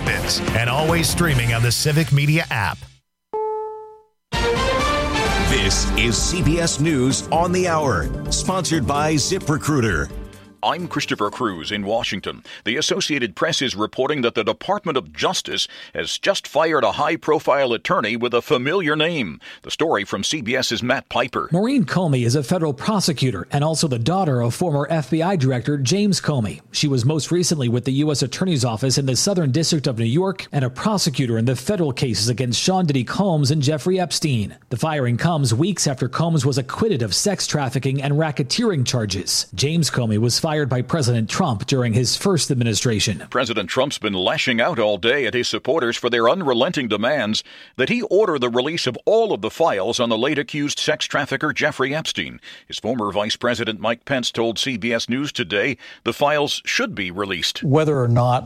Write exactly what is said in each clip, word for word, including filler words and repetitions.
Rapids, and always streaming on the Civic Media app. This is C B S News on the Hour, sponsored by ZipRecruiter. I'm Christopher Cruz in Washington. The Associated Press is reporting that the Department of Justice has just fired a high-profile attorney with a familiar name. The story from CBS's Matt Piper. Maureen Comey is a federal prosecutor and also the daughter of former F B I Director James Comey. She was most recently with the U S Attorney's Office in the Southern District of New York and a prosecutor in the federal cases against Sean Diddy Combs and Jeffrey Epstein. The firing comes weeks after Combs was acquitted of sex trafficking and racketeering charges. James Comey was fired by President Trump during his first administration. President Trump's been lashing out all day at his supporters for their unrelenting demands that he order the release of all of the files on the late accused sex trafficker Jeffrey Epstein. His former Vice President Mike Pence told C B S News today the files should be released. Whether or not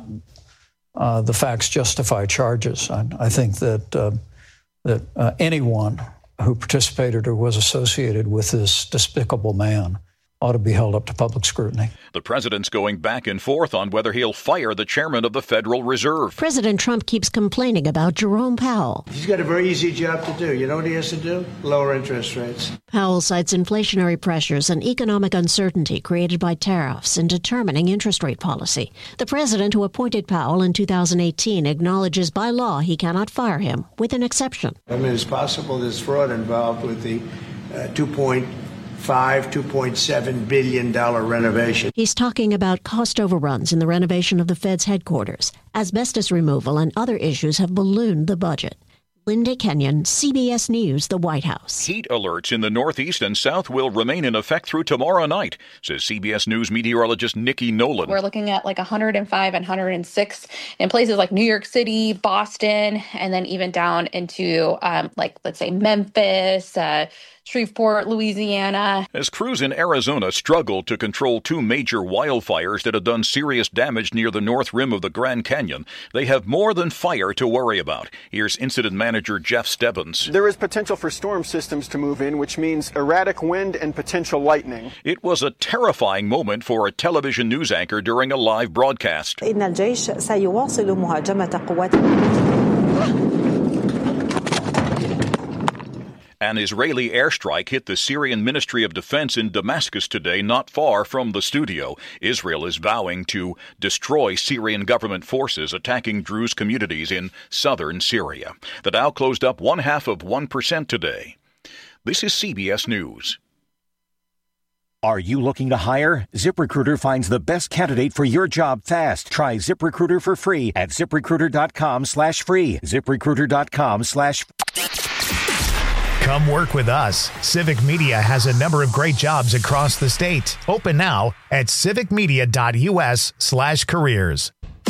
uh, the facts justify charges, I, I think that uh, that uh, anyone who participated or was associated with this despicable man ought to be held up to public scrutiny. The president's going back and forth on whether he'll fire the chairman of the Federal Reserve. President Trump keeps complaining about Jerome Powell. He's got a very easy job to do. You know what he has to do? Lower interest rates. Powell cites inflationary pressures and economic uncertainty created by tariffs in determining interest rate policy. The president who appointed Powell in two thousand eighteen acknowledges by law he cannot fire him, with an exception. I mean, it's possible there's fraud involved with the uh, two point five, two point seven billion dollars renovation. He's talking about cost overruns in the renovation of the Fed's headquarters. Asbestos removal and other issues have ballooned the budget. Linda Kenyon, C B S News, the White House. Heat alerts in the Northeast and South will remain in effect through tomorrow night, says C B S News meteorologist Nikki Nolan. We're looking at like one hundred five and one hundred six in places like New York City, Boston, and then even down into um, like, let's say, Memphis, uh, Shreveport, Louisiana. As crews in Arizona struggle to control two major wildfires that have done serious damage near the north rim of the Grand Canyon, they have more than fire to worry about. Here's incident manager Jeff Stebbins. There is potential for storm systems to move in, which means erratic wind and potential lightning. It was a terrifying moment for a television news anchor during a live broadcast. إن الجيش سيواصل مهاجمة قوات. An Israeli airstrike hit the Syrian Ministry of Defense in Damascus today, not far from the studio. Israel is vowing to destroy Syrian government forces attacking Druze communities in southern Syria. The Dow closed up one half of one percent today. This is C B S News. Are you looking to hire? ZipRecruiter finds the best candidate for your job fast. Try ZipRecruiter for free at ZipRecruiter.com slash free. ZipRecruiter.com slash Come work with us. Civic Media has a number of great jobs across the state. Open now at civicmedia.us slash careers.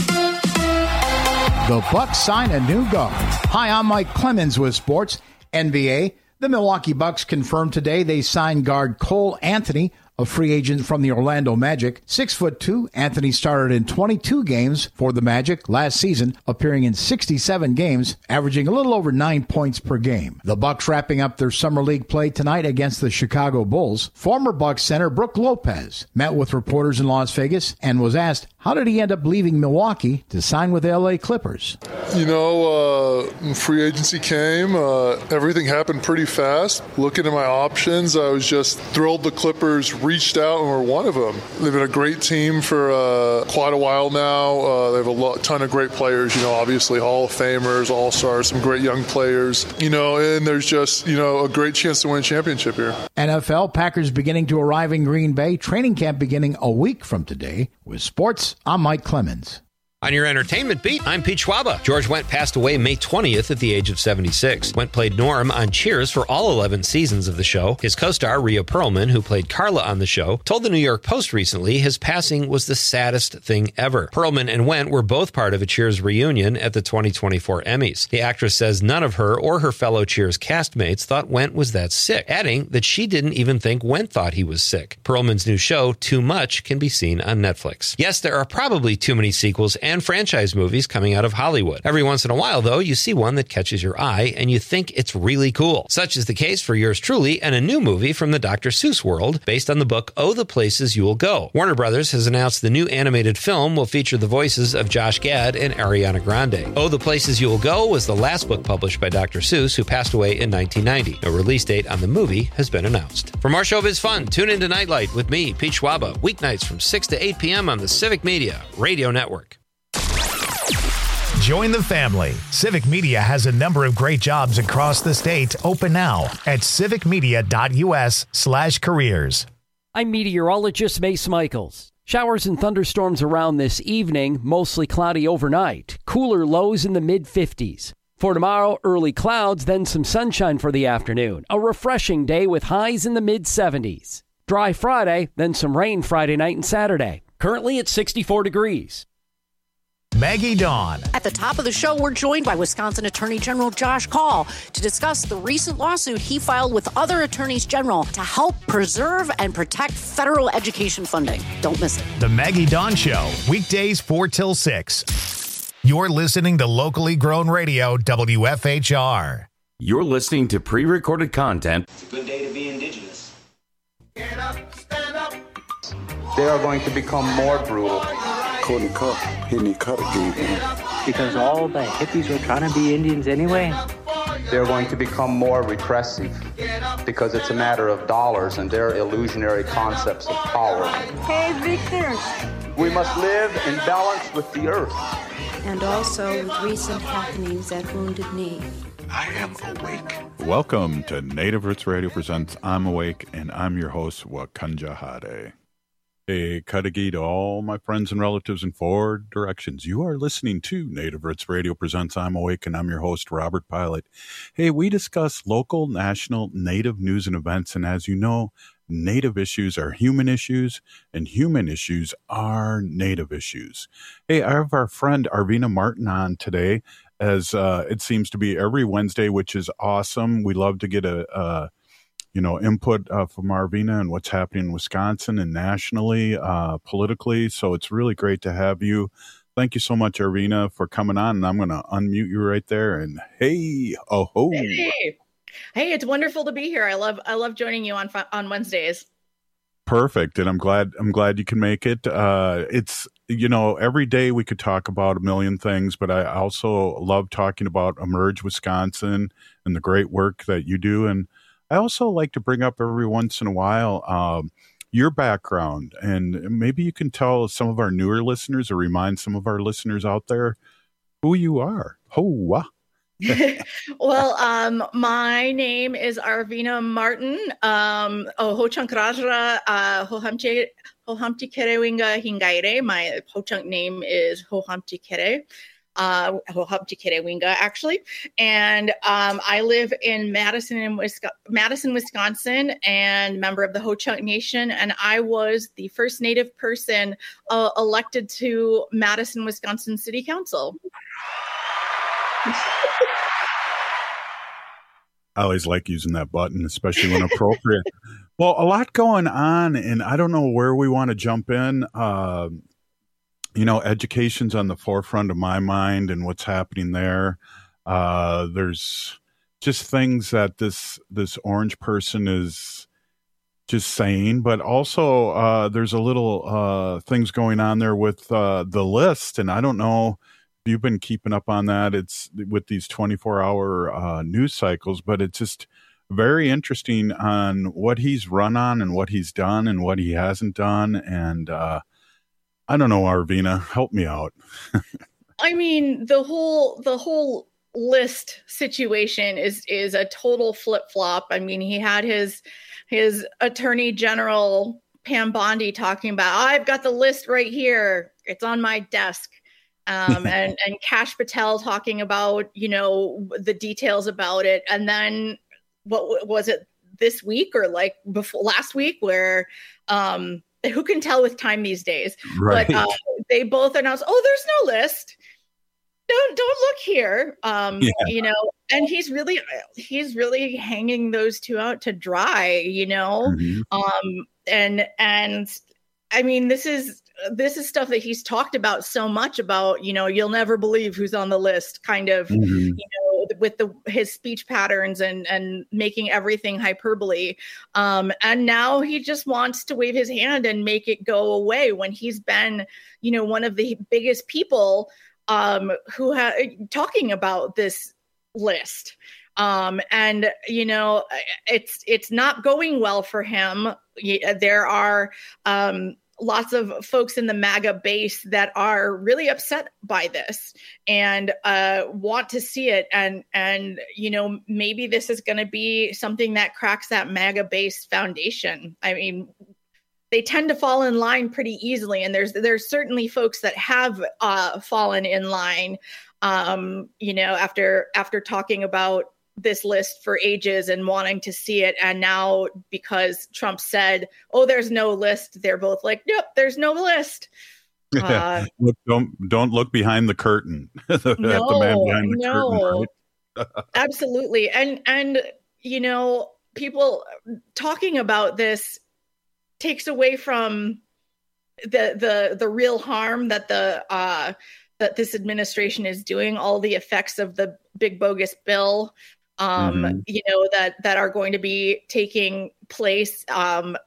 The Bucks sign a new guard. Hi, I'm Mike Clemens with Sports. N B A. The Milwaukee Bucks confirmed today they signed guard Cole Anthony, a free agent from the Orlando Magic. Six foot two, Anthony started in twenty-two games for the Magic last season, appearing in sixty-seven games, averaging a little over nine points per game. The Bucks wrapping up their summer league play tonight against the Chicago Bulls. Former Bucks center Brook Lopez met with reporters in Las Vegas and was asked, how did he end up leaving Milwaukee to sign with the L A Clippers? You know, uh, free agency came. Uh, everything happened pretty fast. Looking at my options, I was just thrilled the Clippers reached out and were one of them. They've been a great team for uh, quite a while now. Uh, they have a lot, ton of great players, you know, obviously Hall of Famers, All-Stars, some great young players, you know, and there's just, you know, a great chance to win a championship here. N F L, Packers beginning to arrive in Green Bay. Training camp beginning a week from today. With sports, I'm Mike Clemens. On your entertainment beat, I'm Pete Schwaba. George Wendt passed away May twentieth at the age of seventy-six. Wendt played Norm on Cheers for all eleven seasons of the show. His co-star, Rhea Perlman, who played Carla on the show, told the New York Post recently his passing was the saddest thing ever. Perlman and Wendt were both part of a Cheers reunion at the twenty twenty-four Emmys. The actress says none of her or her fellow Cheers castmates thought Wendt was that sick, adding that she didn't even think Wendt thought he was sick. Perlman's new show, Too Much, can be seen on Netflix. Yes, there are probably too many sequels and and franchise movies coming out of Hollywood. Every once in a while, though, you see one that catches your eye and you think it's really cool. Such is the case for yours truly and a new movie from the Doctor Seuss world based on the book Oh, the Places You Will Go. Warner Brothers has announced the new animated film will feature the voices of Josh Gad and Ariana Grande. Oh, the Places You Will Go was the last book published by Doctor Seuss, who passed away in nineteen ninety. No release date on the movie has been announced. For more showbiz fun, tune into Nightlight with me, Pete Schwaba, weeknights from six to eight p.m. on the Civic Media Radio Network. Join the family. Civic Media has a number of great jobs across the state open now at civicmedia.us slash careers. I'm meteorologist Mace Michaels. Showers and thunderstorms around this evening, mostly cloudy overnight. Cooler lows in the mid fifties. For tomorrow, early clouds, then some sunshine for the afternoon. A refreshing day with highs in the mid seventies. Dry Friday, then some rain Friday night and Saturday. Currently at sixty-four degrees. Maggie Dawn. At the top of the show, we're joined by Wisconsin Attorney General Josh Kaul to discuss the recent lawsuit he filed with other attorneys general to help preserve and protect federal education funding. Don't miss it. The Maggie Dawn Show, weekdays four till six. You're listening to locally grown radio, W F H R. You're listening to pre-recorded content. It's a good day to be indigenous. Get up, stand up. They are going to become more brutal. Couldn't cut. He didn't cut again. Because all the hippies were trying to be Indians anyway. They're going to become more repressive because it's a matter of dollars and their illusionary concepts of power. Hey, Victor. We must live in balance with the earth. And also with recent happenings at Wounded Knee. I am awake. Welcome to Native Roots Radio presents I'm Awake, and I'm your host, Wakanja Hade. Hey, Kadagi to all my friends and relatives in four directions. You are listening to Native Roots Radio presents I'm Awake, and I'm your host, Robert Pilot. Hey, we discuss local, national, Native news and events, and as you know, Native issues are human issues, and human issues are Native issues. Hey, I have our friend Arvina Martin on today, as uh, it seems to be every Wednesday, which is awesome. We love to get a, a you know, input uh, from Arvina and what's happening in Wisconsin and nationally, uh, politically. So it's really great to have you. Thank you so much, Arvina, for coming on. And I'm going to unmute you right there. And hey, oh ho. Hey. Hey, it's wonderful to be here. I love I love joining you on on Wednesdays. Perfect. And I'm glad I'm glad you can make it. Uh, it's, you know, every day we could talk about a million things, but I also love talking about Emerge Wisconsin and the great work that you do. And I also like to bring up every once in a while um, your background. And maybe you can tell some of our newer listeners or remind some of our listeners out there who you are. Hoa. Well, um, my name is Arvina Martin. Um, oh, Ho-Chunk Rajra, uh, Hohamti Kerewinga Hingaire. My Ho-Chunk name is Hohamti Kere, uh, Hohamti Kerewinga, actually. And um, I live in Madison, in Wisconsin, Madison, Wisconsin, and member of the Ho-Chunk Nation. And I was the first Native person uh, elected to Madison, Wisconsin City Council. I always like using that button, especially when appropriate. Well, a lot going on, and I don't know where we want to jump in. Uh, you know, education's on the forefront of my mind and what's happening there. Uh, there's just things that this this orange person is just saying, but also uh, there's a little uh, things going on there with uh, the list, and I don't know. You've been keeping up on that. It's with these twenty-four hour uh, news cycles, but it's just very interesting on what he's run on and what he's done and what he hasn't done. And uh, I don't know, Arvina, help me out. I mean, the whole the whole list situation is is a total flip flop. I mean, he had his his attorney general Pam Bondi talking about, I've got the list right here. It's on my desk. um, and, and Kash Patel talking about, you know, the details about it. And then what was it this week or like before last week where um, who can tell with time these days? Right. But uh, they both announced, oh, there's no list. Don't don't look here. Um, yeah. You know, and he's really he's really hanging those two out to dry, you know. Mm-hmm. Um, and and I mean, this is this is stuff that he's talked about so much about, you know, you'll never believe who's on the list kind of, mm-hmm. you know, with the his speech patterns and, and making everything hyperbole. Um, and now he just wants to wave his hand and make it go away when he's been, you know, one of the biggest people um, who ha- talking about this list. Um, and, you know, it's it's not going well for him. There are um, lots of folks in the MAGA base that are really upset by this and uh, want to see it. And, and you know, maybe this is going to be something that cracks that MAGA base foundation. I mean, they tend to fall in line pretty easily. And there's there's certainly folks that have uh, fallen in line, um, you know, after after talking about this list for ages and wanting to see it. And now because Trump said, oh, there's no list, they're both like, nope, there's no list. Uh, look, don't don't look behind the curtain. At no, the man behind the no, curtain, right? Absolutely. And, and, you know, people talking about this takes away from the, the, the real harm that the, uh, that this administration is doing, all the effects of the big bogus bill, um, mm-hmm. you know, that, that are going to be taking place, um,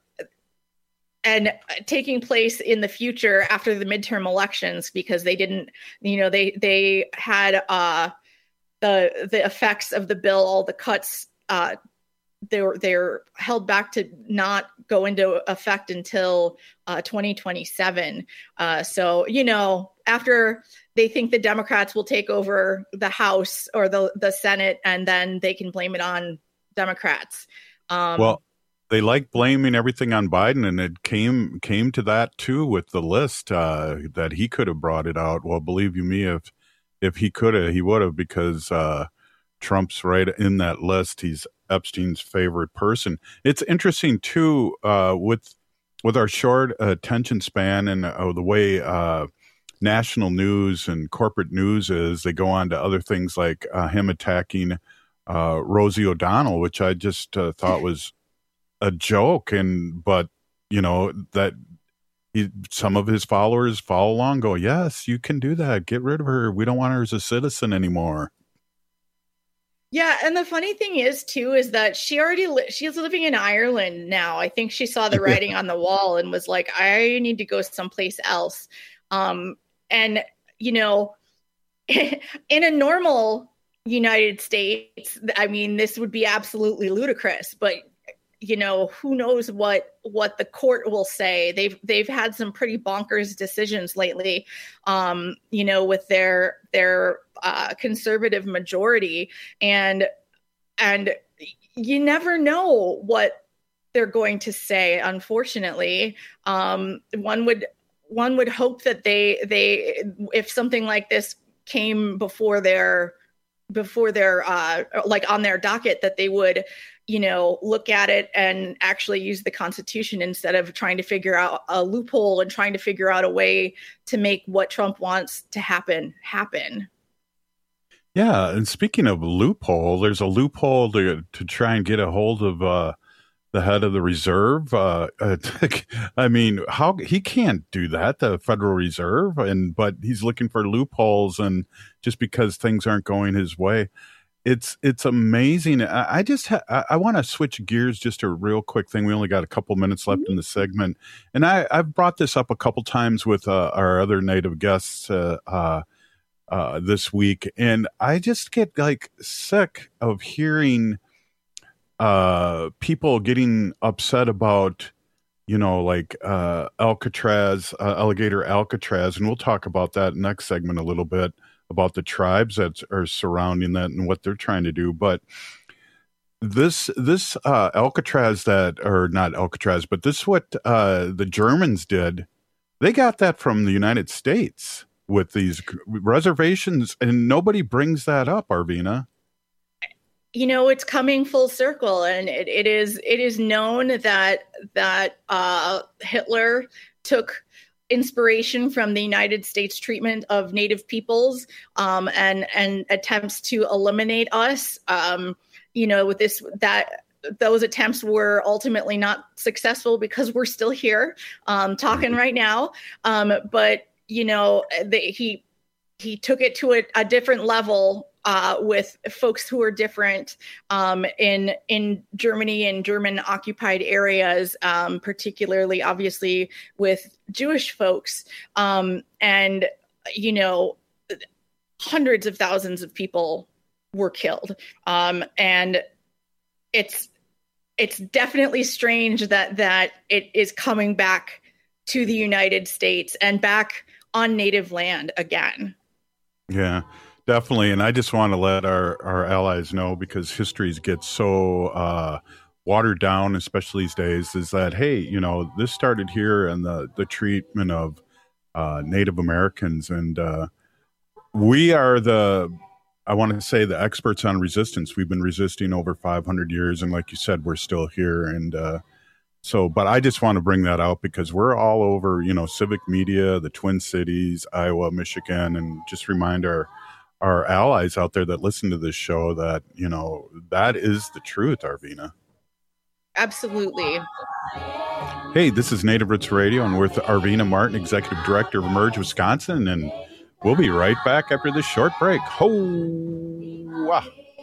and taking place in the future after the midterm elections, because they didn't, you know, they, they had, uh, the, the effects of the bill, all the cuts, uh, they were, they're held back to not go into effect until, uh, twenty twenty-seven. Uh, so, you know, after they think the Democrats will take over the House or the, the Senate, and then they can blame it on Democrats. Um, well, they like blaming everything on Biden, and it came came to that too with the list, uh, that he could have brought it out. Well, believe you me, if if he could have, he would have, because uh, Trump's right in that list. He's Epstein's favorite person. It's interesting too, uh, with with our short attention span and uh, the way uh, national news and corporate news is. They go on to other things like uh, him attacking uh, Rosie O'Donnell, which I just uh, thought was a joke. And but you know that he, some of his followers follow along, go, yes, you can do that. Get rid of her. We don't want her as a citizen anymore. Yeah, and the funny thing is too is that she already li- she's living in Ireland now. I think she saw the writing on the wall and was like, I need to go someplace else. Um, and you know, in a normal United States, I mean, this would be absolutely ludicrous. But you know, who knows what what the court will say? They've they've had some pretty bonkers decisions lately. Um, you know, with their their uh, conservative majority, and and you never know what they're going to say. Unfortunately, um, one would one would hope that they they if something like this came before their before their uh, like on their docket, that they would, you know, look at it and actually use the Constitution instead of trying to figure out a loophole and trying to figure out a way to make what Trump wants to happen happen. Yeah, and speaking of loophole, there's a loophole to to try and get a hold of uh, the head of the Reserve. Uh, I mean, how he can't do that, the Federal Reserve, and but he's looking for loopholes, and just because things aren't going his way. It's it's amazing. I, I just ha- I, I want to switch gears just a real quick thing. We only got a couple minutes left mm-hmm. in the segment, and I, I've brought this up a couple times with uh, our other native guests uh, uh, uh, this week, and I just get like sick of hearing uh, people getting upset about, you know, like uh, Alcatraz, uh, alligator Alcatraz, and we'll talk about that next segment a little bit, about the tribes that are surrounding that and what they're trying to do. But this, this uh, Alcatraz that, or not Alcatraz, but this what uh, the Germans did. They got that from the United States with these reservations, and nobody brings that up, Arvina. You know, it's coming full circle, and it, it is it is known that that uh, Hitler took inspiration from the United States treatment of Native peoples, um, and and attempts to eliminate us. Um, you know, with this that those attempts were ultimately not successful because we're still here um, talking right now. Um, but, you know, they, he he took it to a, a different level uh, with folks who are different um, in in Germany and German occupied areas, um, particularly, obviously, with Jewish folks. Um, and, you know, hundreds of thousands of people were killed. Um, and it's it's definitely strange that that it is coming back to the United States and back on native land again. Yeah, definitely. And I just want to let our, our allies know, because histories get so uh, watered down, especially these days, is that, hey, you know, this started here and the, the treatment of uh, Native Americans. And uh, we are the, I want to say, the experts on resistance. We've been resisting over five hundred years. And like you said, we're still here. And uh, so, but I just want to bring that out because we're all over, you know, Civic Media, the Twin Cities, Iowa, Michigan, and just remind our, our allies out there that listen to this show that, you know, that is the truth, Arvina. Absolutely. Hey, this is Native Roots Radio, and we're with Arvina Martin, Executive Director of Emerge Wisconsin, and we'll be right back after this short break. Ho!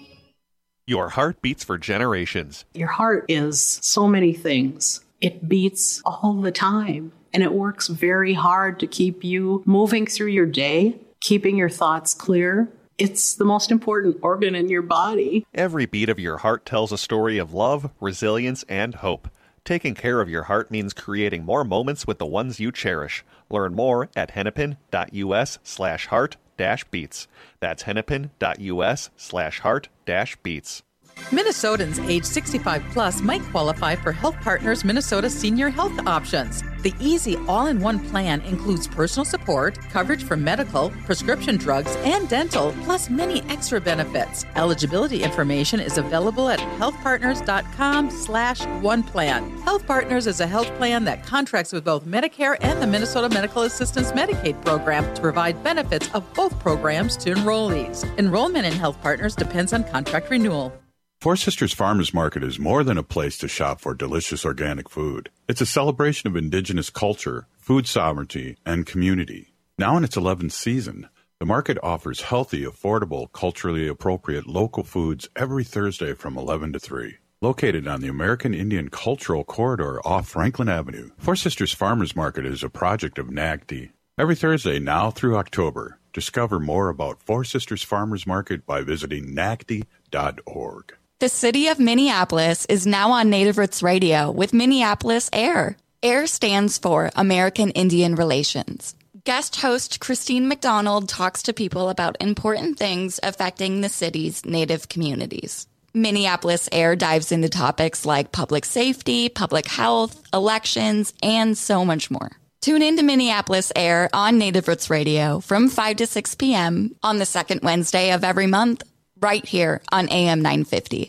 Your heart beats for generations. Your heart is so many things. It beats all the time, and it works very hard to keep you moving through your day, keeping your thoughts clear. It's the most important organ in your body. Every beat of your heart tells a story of love, resilience, and hope. Taking care of your heart means creating more moments with the ones you cherish. Learn more at hennepin.us slash heart dash beats. That's hennepin.us slash heart dash beats. Minnesotans age sixty-five plus might qualify for Health Partners Minnesota Senior Health Options. The easy all-in-one plan includes personal support, coverage for medical, prescription drugs, and dental, plus many extra benefits. Eligibility information is available at healthpartners.com slash one plan. Health Partners is a health plan that contracts with both Medicare and the Minnesota Medical Assistance Medicaid program to provide benefits of both programs to enrollees. Enrollment in Health Partners depends on contract renewal. Four Sisters Farmers Market is more than a place to shop for delicious organic food. It's a celebration of indigenous culture, food sovereignty, and community. Now in its eleventh season, the market offers healthy, affordable, culturally appropriate local foods every Thursday from eleven to three. Located on the American Indian Cultural Corridor off Franklin Avenue, Four Sisters Farmers Market is a project of N A C D. Every Thursday now through October, discover more about Four Sisters Farmers Market by visiting N A C D dot org. The city of Minneapolis is now on Native Roots Radio with Minneapolis AIR. AIR stands for American Indian Relations. Guest host Christine McDonald talks to people about important things affecting the city's Native communities. Minneapolis AIR dives into topics like public safety, public health, elections, and so much more. Tune in to Minneapolis AIR on Native Roots Radio from five to six p.m. on the second Wednesday of every month, right here on A M nine fifty.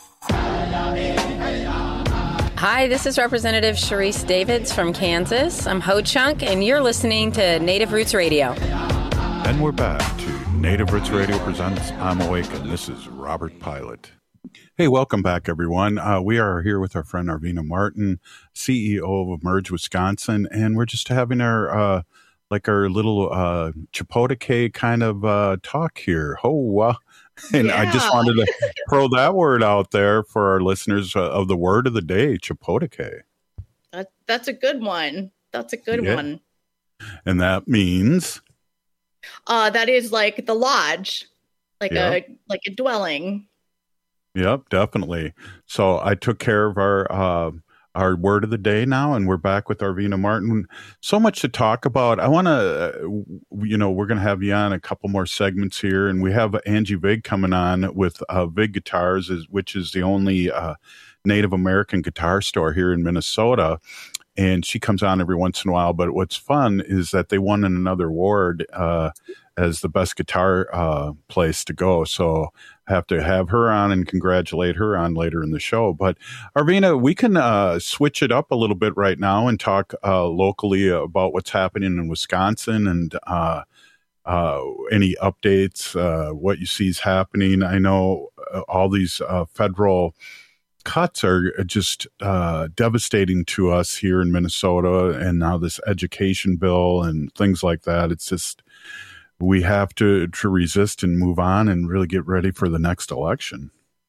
Hi, this is Representative Sharice Davids from Kansas. I'm Ho Chunk, and you're listening to Native Roots Radio. And we're back to Native Roots Radio presents I'm Awake, and this is Robert Pilot. Hey, welcome back, everyone. Uh, we are here with our friend Arvina Martin, C E O of Emerge Wisconsin, and we're just having our uh, like our little uh, Chapotake kind of uh, talk here. Ho, uh, and yeah. I just wanted to throw that word out there for our listeners uh, of the word of the day, Chapotake. That, that's a good one. That's a good yeah. one. And that means? Uh, that is like the lodge, like yeah. a like a dwelling. Yep, definitely. So I took care of our uh, our word of the day now, and we're back with Arvina Martin. So much to talk about. I want to, you know, we're going to have you on a couple more segments here, and we have Angie Vig coming on with uh, Vig Guitars, is, which is the only uh, Native American guitar store here in Minnesota. And she comes on every once in a while. But what's fun is that they won another award uh, as the best guitar uh, place to go. So I have to have her on and congratulate her on later in the show. But Arvina, we can uh, switch it up a little bit right now and talk uh, locally about what's happening in Wisconsin and uh, uh, any updates, uh, what you see is happening. I know uh, all these uh, federal cuts are just uh, devastating to us here in Minnesota, and now this education bill and things like that. It's just, we have to, to resist and move on and really get ready for the next election.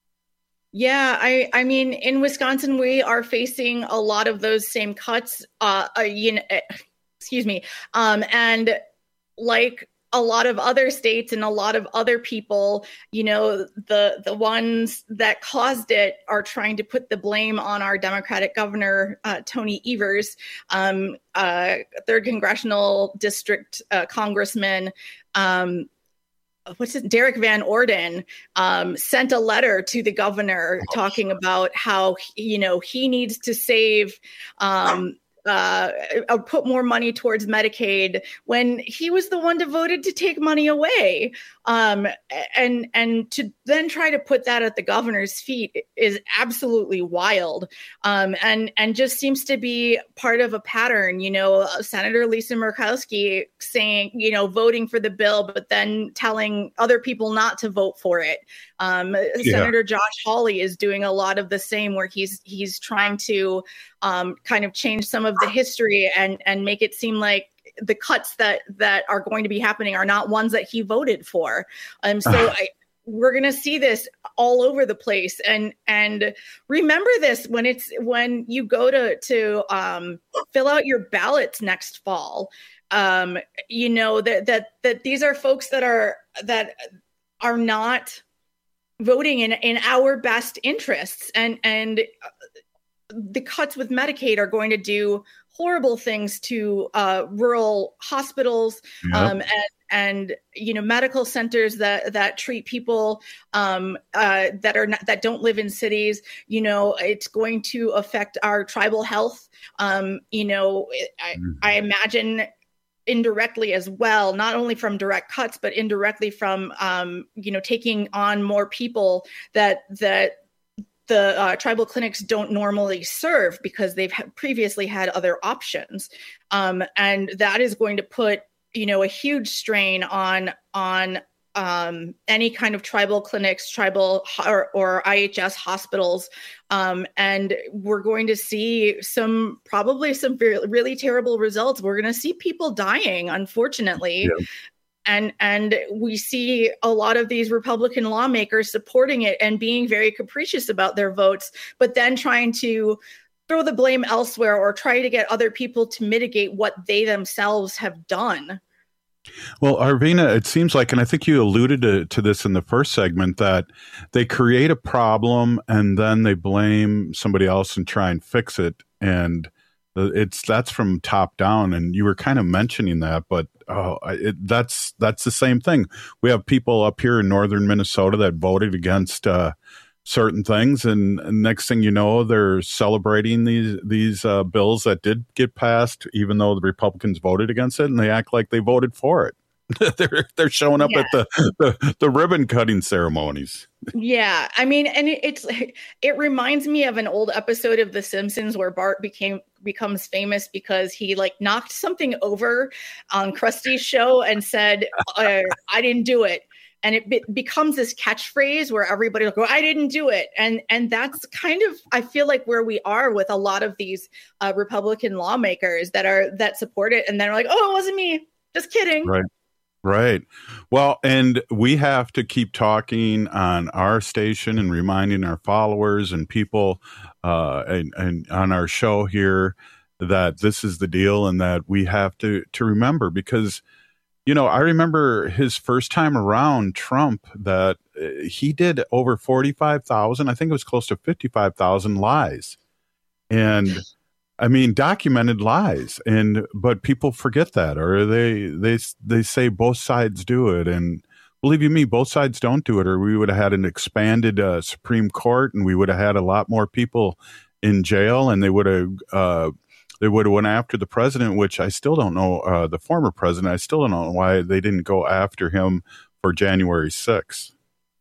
Yeah, I, I mean, in Wisconsin, we are facing a lot of those same cuts, uh, uh, you know, excuse me, um, and like a lot of other states and a lot of other people, you know, the the ones that caused it are trying to put the blame on our Democratic governor, uh, Tony Evers, um, uh, third congressional district uh, congressman. Um, what's it? Derek Van Orden um, sent a letter to the governor talking about how, you know, he needs to save um Uh, uh, put more money towards Medicaid when he was the one devoted to take money away. Um, and and to then try to put that at the governor's feet is absolutely wild, um, and, and just seems to be part of a pattern. You know, Senator Lisa Murkowski saying, you know, voting for the bill, but then telling other people not to vote for it. Um, yeah. Senator Josh Hawley is doing a lot of the same, where he's he's trying to um, kind of change some of the history and and make it seem like the cuts that that are going to be happening are not ones that he voted for. Um, so I, we're going to see this all over the place. And and remember this when it's when you go to to um, fill out your ballots next fall. Um, you know that that that these are folks that are that are not voting in, in our best interests, and and the cuts with Medicaid are going to do horrible things to uh, rural hospitals, yep. um, and and you know medical centers that that treat people um, uh, that are not, that don't live in cities. You know, it's going to affect our tribal health. Um, you know, I, mm. I imagine. Indirectly as well, not only from direct cuts, but indirectly from, um, you know, taking on more people that that the uh, tribal clinics don't normally serve because they've ha- previously had other options. Um, and that is going to put, you know, a huge strain on on um, any kind of tribal clinics, tribal or, or I H S hospitals. Um, and we're going to see some, probably some really terrible results. We're going to see people dying, unfortunately. Yeah. And, and we see a lot of these Republican lawmakers supporting it and being very capricious about their votes, but then trying to throw the blame elsewhere or try to get other people to mitigate what they themselves have done. Well, Arvina, it seems like, and I think you alluded to, to this in the first segment, that they create a problem and then they blame somebody else and try and fix it. And it's that's from top down. And you were kind of mentioning that, but oh, it, that's that's the same thing. We have people up here in northern Minnesota that voted against uh, certain things, and next thing you know, they're celebrating these these uh, bills that did get passed, even though the Republicans voted against it, and they act like they voted for it. they're they're showing up yeah. at the, the the ribbon cutting ceremonies. Yeah, I mean, and it, it's it reminds me of an old episode of The Simpsons where Bart became becomes famous because he like knocked something over on Krusty's show and said, uh, "I didn't do it." And it be- becomes this catchphrase where everybody will go, "I didn't do it." And and that's kind of, I feel like, where we are with a lot of these uh, Republican lawmakers that are that support it. And they're like, "Oh, it wasn't me. Just kidding." Right. Right. Well, and we have to keep talking on our station and reminding our followers and people uh, and, and on our show here that this is the deal and that we have to, to remember, because you know, I remember his first time around, Trump, that he did over forty-five thousand, I think it was close to fifty-five thousand lies. And I mean, documented lies. And but people forget that, or they they they say both sides do it. And believe you me, both sides don't do it, or we would have had an expanded uh, Supreme Court, and we would have had a lot more people in jail, and they would have uh They would have went after the president, which I still don't know, uh, the former president. I still don't know why they didn't go after him for January sixth.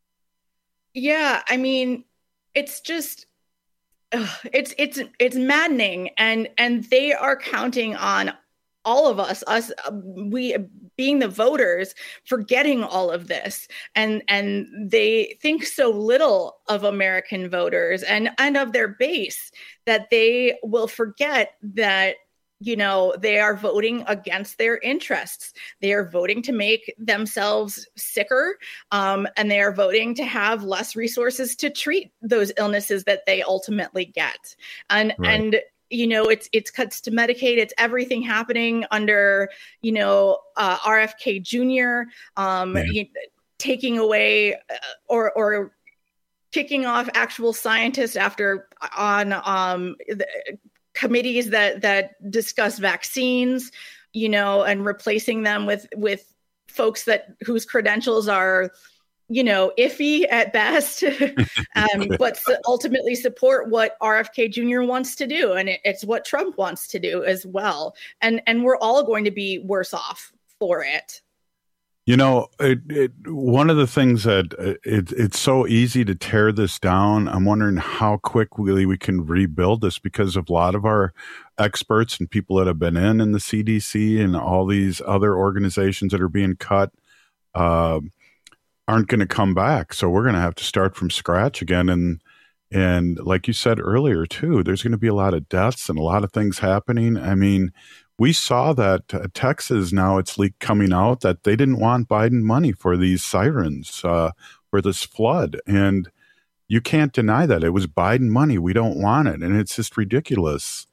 Yeah, I mean, it's just, ugh, it's it's it's maddening, and and they are counting on all of us, us, we being the voters, forgetting all of this. And, and they think so little of American voters and, and of their base that they will forget that, you know, they are voting against their interests. They are voting to make themselves sicker, um, and they are voting to have less resources to treat those illnesses that they ultimately get. And, right. and, you know, it's it's cuts to Medicaid. It's everything happening under, you know, uh, R F K Junior, um, yeah. you, taking away uh, or or kicking off actual scientists after on um, the committees that that discuss vaccines, you know, and replacing them with with folks that whose credentials are, you know, iffy at best, um, but ultimately support what R F K Junior wants to do. And it, it's what Trump wants to do as well. And and we're all going to be worse off for it. You know, it, it, one of the things that it, it's so easy to tear this down. I'm wondering how quickly we can rebuild this, because of a lot of our experts and people that have been in, in the C D C and all these other organizations that are being cut, uh, aren't going to come back. So we're going to have to start from scratch again. And, and like you said earlier too, there's going to be a lot of deaths and a lot of things happening. I mean, we saw that uh, Texas, now it's leaked coming out that they didn't want Biden money for these sirens, uh, for this flood. And you can't deny that. It was Biden money. We don't want it. And it's just ridiculous.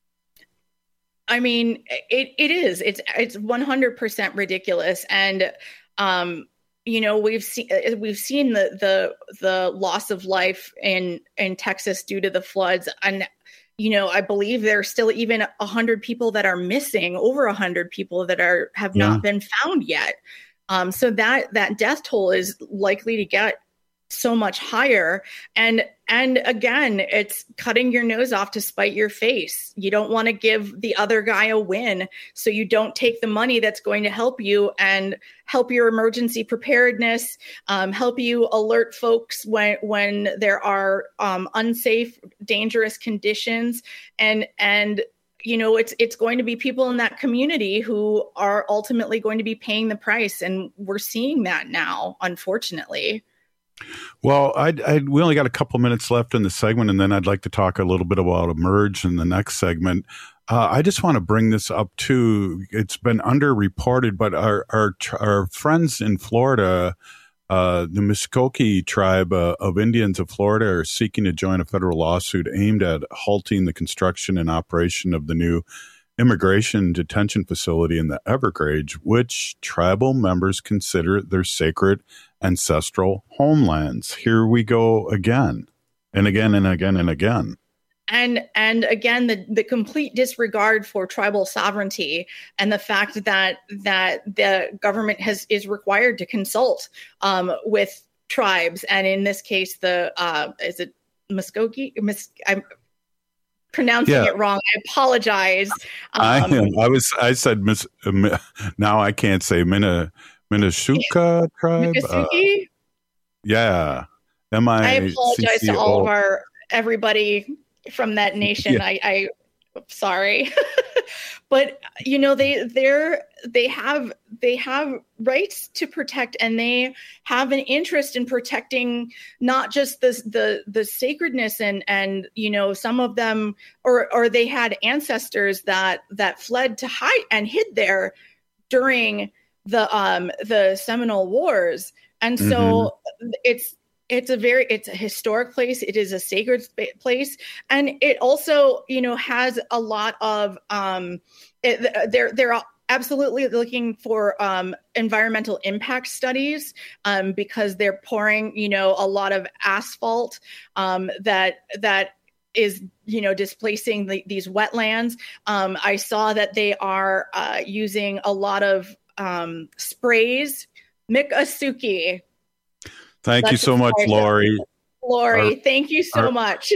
I mean, it, it is. It's, it's one hundred percent ridiculous. And, um, you know, we've seen we've seen the the the loss of life in in Texas due to the floods, and you know, I believe there's still even a hundred people that are missing, over a hundred people that are have yeah. not been found yet. Um, so that that death toll is likely to get so much higher. And and again, it's cutting your nose off to spite your face. You don't want to give the other guy a win, so you don't take the money that's going to help you and help your emergency preparedness, um, help you alert folks when when there are um, unsafe, dangerous conditions, and and you know, it's it's going to be people in that community who are ultimately going to be paying the price, and we're seeing that now, unfortunately. Well, I, I we only got a couple minutes left in the segment, and then I'd like to talk a little bit about Emerge in the next segment. Uh, I just want to bring this up too. It's been underreported, but our our, our friends in Florida, uh, the Muskogee tribe uh, of Indians of Florida, are seeking to join a federal lawsuit aimed at halting the construction and operation of the new immigration detention facility in the Everglades, which tribal members consider their sacred ancestral homelands. Here we go again and again and again and again. And and again, the, the complete disregard for tribal sovereignty and the fact that that the government has is required to consult um, with tribes. And in this case, the uh, is it Muskogee? Mus- I'm pronouncing yeah. it wrong. I apologize. Um, I am. I was. I said mis. Uh, now I can't say Mina Minnesota tribe. Uh, yeah. M I. I apologize to all of our everybody from that nation. Yeah. I, I sorry. But you know, they they're they have they have rights to protect, and they have an interest in protecting not just the the the sacredness and and you know, some of them or or they had ancestors that that fled to hide and hid there during the um the Seminole Wars. And so mm-hmm. it's It's a very, it's a historic place. It is a sacred sp- place. And it also, you know, has a lot of, um, it, they're, they're absolutely looking for um, environmental impact studies um, because they're pouring, you know, a lot of asphalt um, that, that is, you know, displacing the, these wetlands. Um, I saw that they are uh, using a lot of um, sprays. Mick Asuki. Thank That's you so much, Lori. Lori, our, thank you so our, much.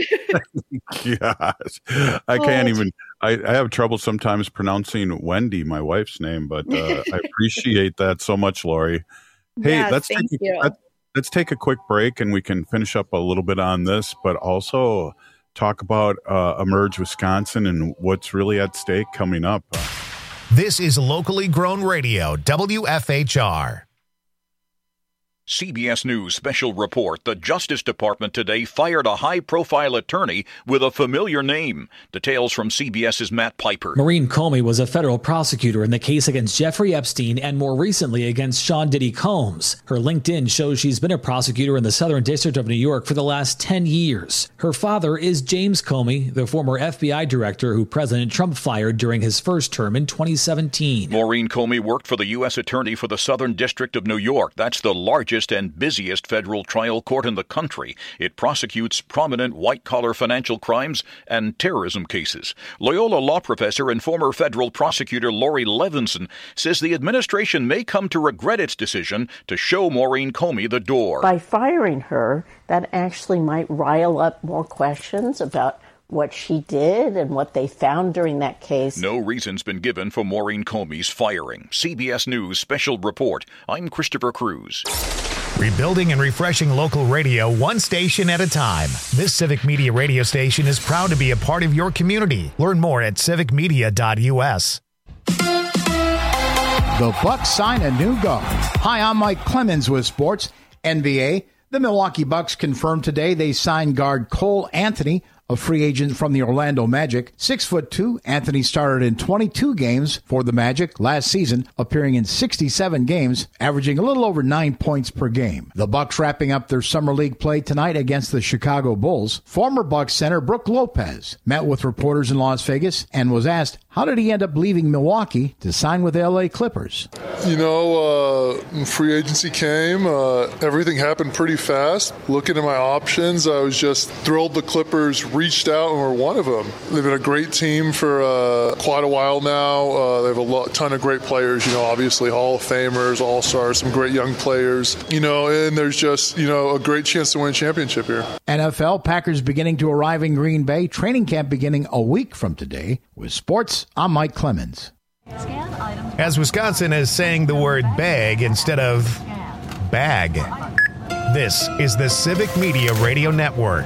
Yes, I can't oh, even. I, I have trouble sometimes pronouncing Wendy, my wife's name, but uh, I appreciate that so much, Lori. Hey, yes, let's thank take you. A, let's take a quick break, and we can finish up a little bit on this, but also talk about uh, Emerge Wisconsin and what's really at stake coming up. This is locally grown radio, W F H R. C B S News special report. The Justice Department today fired a high-profile attorney with a familiar name. Details from CBS's Matt Piper. Maureen Comey was a federal prosecutor in the case against Jeffrey Epstein and more recently against Sean Diddy Combs. Her LinkedIn shows she's been a prosecutor in the Southern District of New York for the last ten years. Her father is James Comey, the former F B I director who President Trump fired during his first term in twenty seventeen. Maureen Comey worked for the U S Attorney for the Southern District of New York. That's the largest and busiest federal trial court in the country. It prosecutes prominent white-collar financial crimes and terrorism cases. Loyola law professor and former federal prosecutor Laurie Levinson says the administration may come to regret its decision to show Maureen Comey the door. By firing her, that actually might rile up more questions about what she did and what they found during that case. No reason's been given for Maureen Comey's firing. C B S News special report. I'm Christopher Cruz. Rebuilding and refreshing local radio one station at a time. This Civic Media radio station is proud to be a part of your community. Learn more at civic media dot U S. The Bucks sign a new guard. Hi, I'm Mike Clemens with Sports. N B A. The Milwaukee Bucks confirmed today they signed guard Cole Anthony, a free agent from the Orlando Magic. Six foot two, Anthony started in twenty-two games for the Magic last season, appearing in sixty-seven games, averaging a little over nine points per game. The Bucks wrapping up their summer league play tonight against the Chicago Bulls. Former Bucks center Brook Lopez met with reporters in Las Vegas and was asked, how did he end up leaving Milwaukee to sign with the L A Clippers? You know, uh, free agency came. Uh, everything happened pretty fast. Looking at my options, I was just thrilled the Clippers reached out and were one of them. They've been a great team for uh, quite a while now. Uh, they have a lot, ton of great players, you know, obviously Hall of Famers, All-Stars, some great young players, you know, and there's just, you know, a great chance to win a championship here. N F L, Packers beginning to arrive in Green Bay. Training camp beginning a week from today. With sports, I'm Mike Clemens. As Wisconsin is saying the word bag instead of bag. This is the Civic Media Radio Network.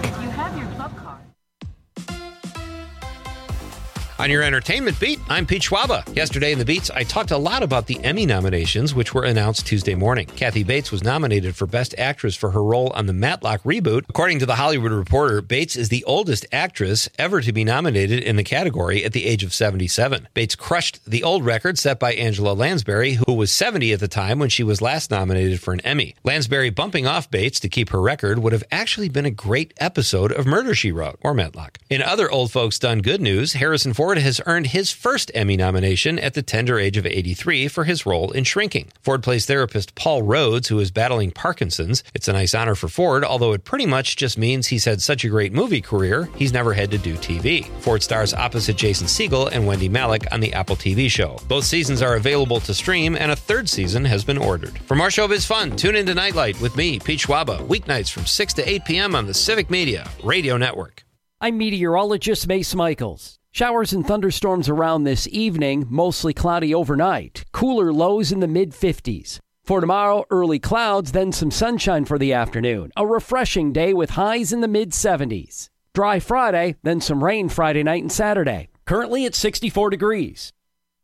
On your entertainment beat, I'm Pete Schwaba. Yesterday in the Beats, I talked a lot about the Emmy nominations, which were announced Tuesday morning. Kathy Bates was nominated for Best Actress for her role on the Matlock reboot. According to The Hollywood Reporter, Bates is the oldest actress ever to be nominated in the category at the age of seventy-seven. Bates crushed the old record set by Angela Lansbury, who was seventy at the time when she was last nominated for an Emmy. Lansbury bumping off Bates to keep her record would have actually been a great episode of Murder, She Wrote, or Matlock. In other old folks done good news, Harrison Ford has earned his first Emmy nomination at the tender age of eighty-three for his role in Shrinking. Ford plays therapist Paul Rhodes, who is battling Parkinson's. It's a nice honor for Ford, although it pretty much just means he's had such a great movie career, he's never had to do T V. Ford stars opposite Jason Segel and Wendy Malick on the Apple T V show. Both seasons are available to stream, and a third season has been ordered. For more showbiz fun, tune into Nightlight with me, Pete Schwaba, weeknights from six to eight p.m. on the Civic Media Radio Network. I'm meteorologist Mace Michaels. Showers and thunderstorms around this evening, mostly cloudy overnight. Cooler lows in the mid fifties. For tomorrow, early clouds, then some sunshine for the afternoon. A refreshing day with highs in the mid seventies. Dry Friday, then some rain Friday night and Saturday. Currently at sixty-four degrees.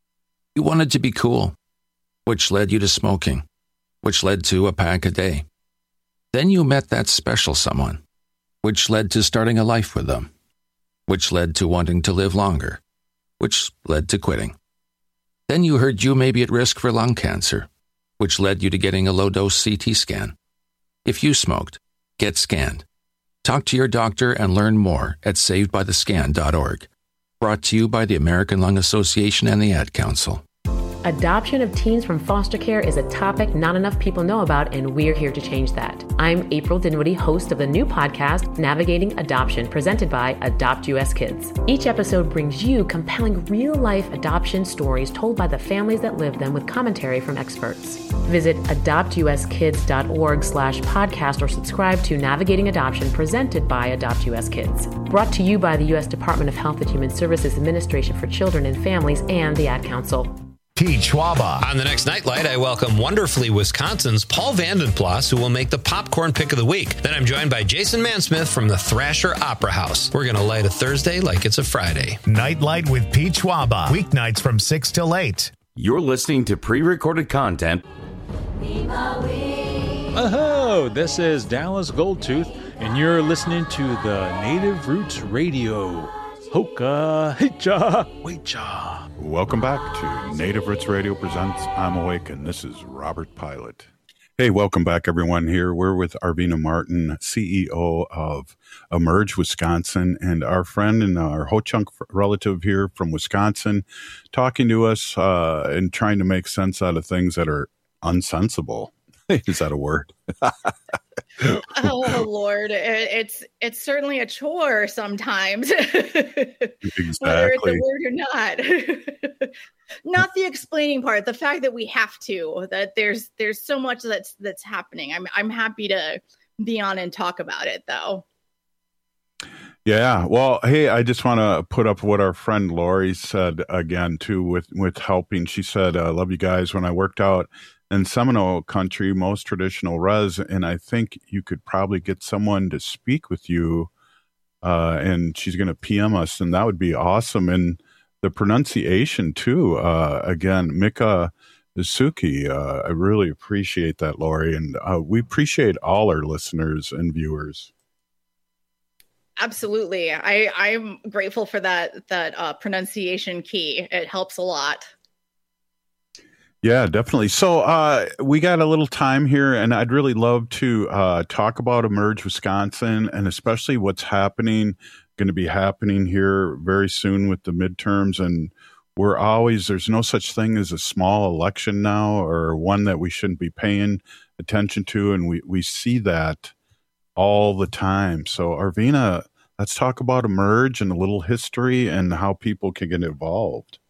You wanted to be cool, which led you to smoking, which led to a pack a day. Then you met that special someone, which led to starting a life with them, which led to wanting to live longer, which led to quitting. Then you heard you may be at risk for lung cancer, which led you to getting a low-dose C T scan. If you smoked, get scanned. Talk to your doctor and learn more at saved by the scan dot org. Brought to you by the American Lung Association and the Ad Council. Adoption of teens from foster care is a topic not enough people know about, and we're here to change that. I'm April Dinwiddie, host of the new podcast, Navigating Adoption, presented by Adopt U S Kids. Each episode brings you compelling real-life adoption stories told by the families that live them with commentary from experts. Visit adopt u s kids dot org slash podcast or subscribe to Navigating Adoption, presented by Adopt U S Kids. Brought to you by the U S Department of Health and Human Services Administration for Children and Families and the Ad Council. Pete Schwaba. On the next Nightlight, I welcome wonderfully Wisconsin's Paul Vandenplas, who will make the popcorn pick of the week. Then I'm joined by Jason Mansmith from the Thrasher Opera House. We're going to light a Thursday like it's a Friday. Nightlight with Pete Schwaba. Weeknights from six till eight. You're listening to pre-recorded content. Oh, this is Dallas Goldtooth, and you're listening to the Native Roots Radio. Hoka, hicha, wecha. Welcome back to Native Roots Radio presents I'm Awake, and this is Robert Pilot. Hey, welcome back, everyone. Here we're with Arvina Martin, C E O of Emerge Wisconsin, and our friend and our Ho-Chunk relative here from Wisconsin, talking to us uh, and trying to make sense out of things that are unsensible. Is that a word? Oh Lord, it's it's certainly a chore sometimes, Exactly. whether it's a word or not. Not the explaining part, the fact that we have to, that there's there's so much that's that's happening. I'm I'm happy to be on and talk about it, though. Yeah. Well, hey, I just want to put up what our friend Lori said again, too, with, with helping. She said, I love you guys. When I worked out in Seminole country, most traditional res, and I think you could probably get someone to speak with you, uh, and she's going to P M us, and that would be awesome. And the pronunciation, too, uh, again, Mika Suki, uh, I really appreciate that, Lori, and uh, we appreciate all our listeners and viewers. Absolutely. I, I'm grateful for that, that uh, pronunciation key. It helps a lot. Yeah, definitely. So uh, we got a little time here, and I'd really love to uh, talk about Emerge Wisconsin, and especially what's happening, going to be happening here very soon with the midterms. And we're always, there's no such thing as a small election now, or one that we shouldn't be paying attention to. And we, we see that all the time. So Arvina, let's talk about Emerge and a little history and how people can get involved.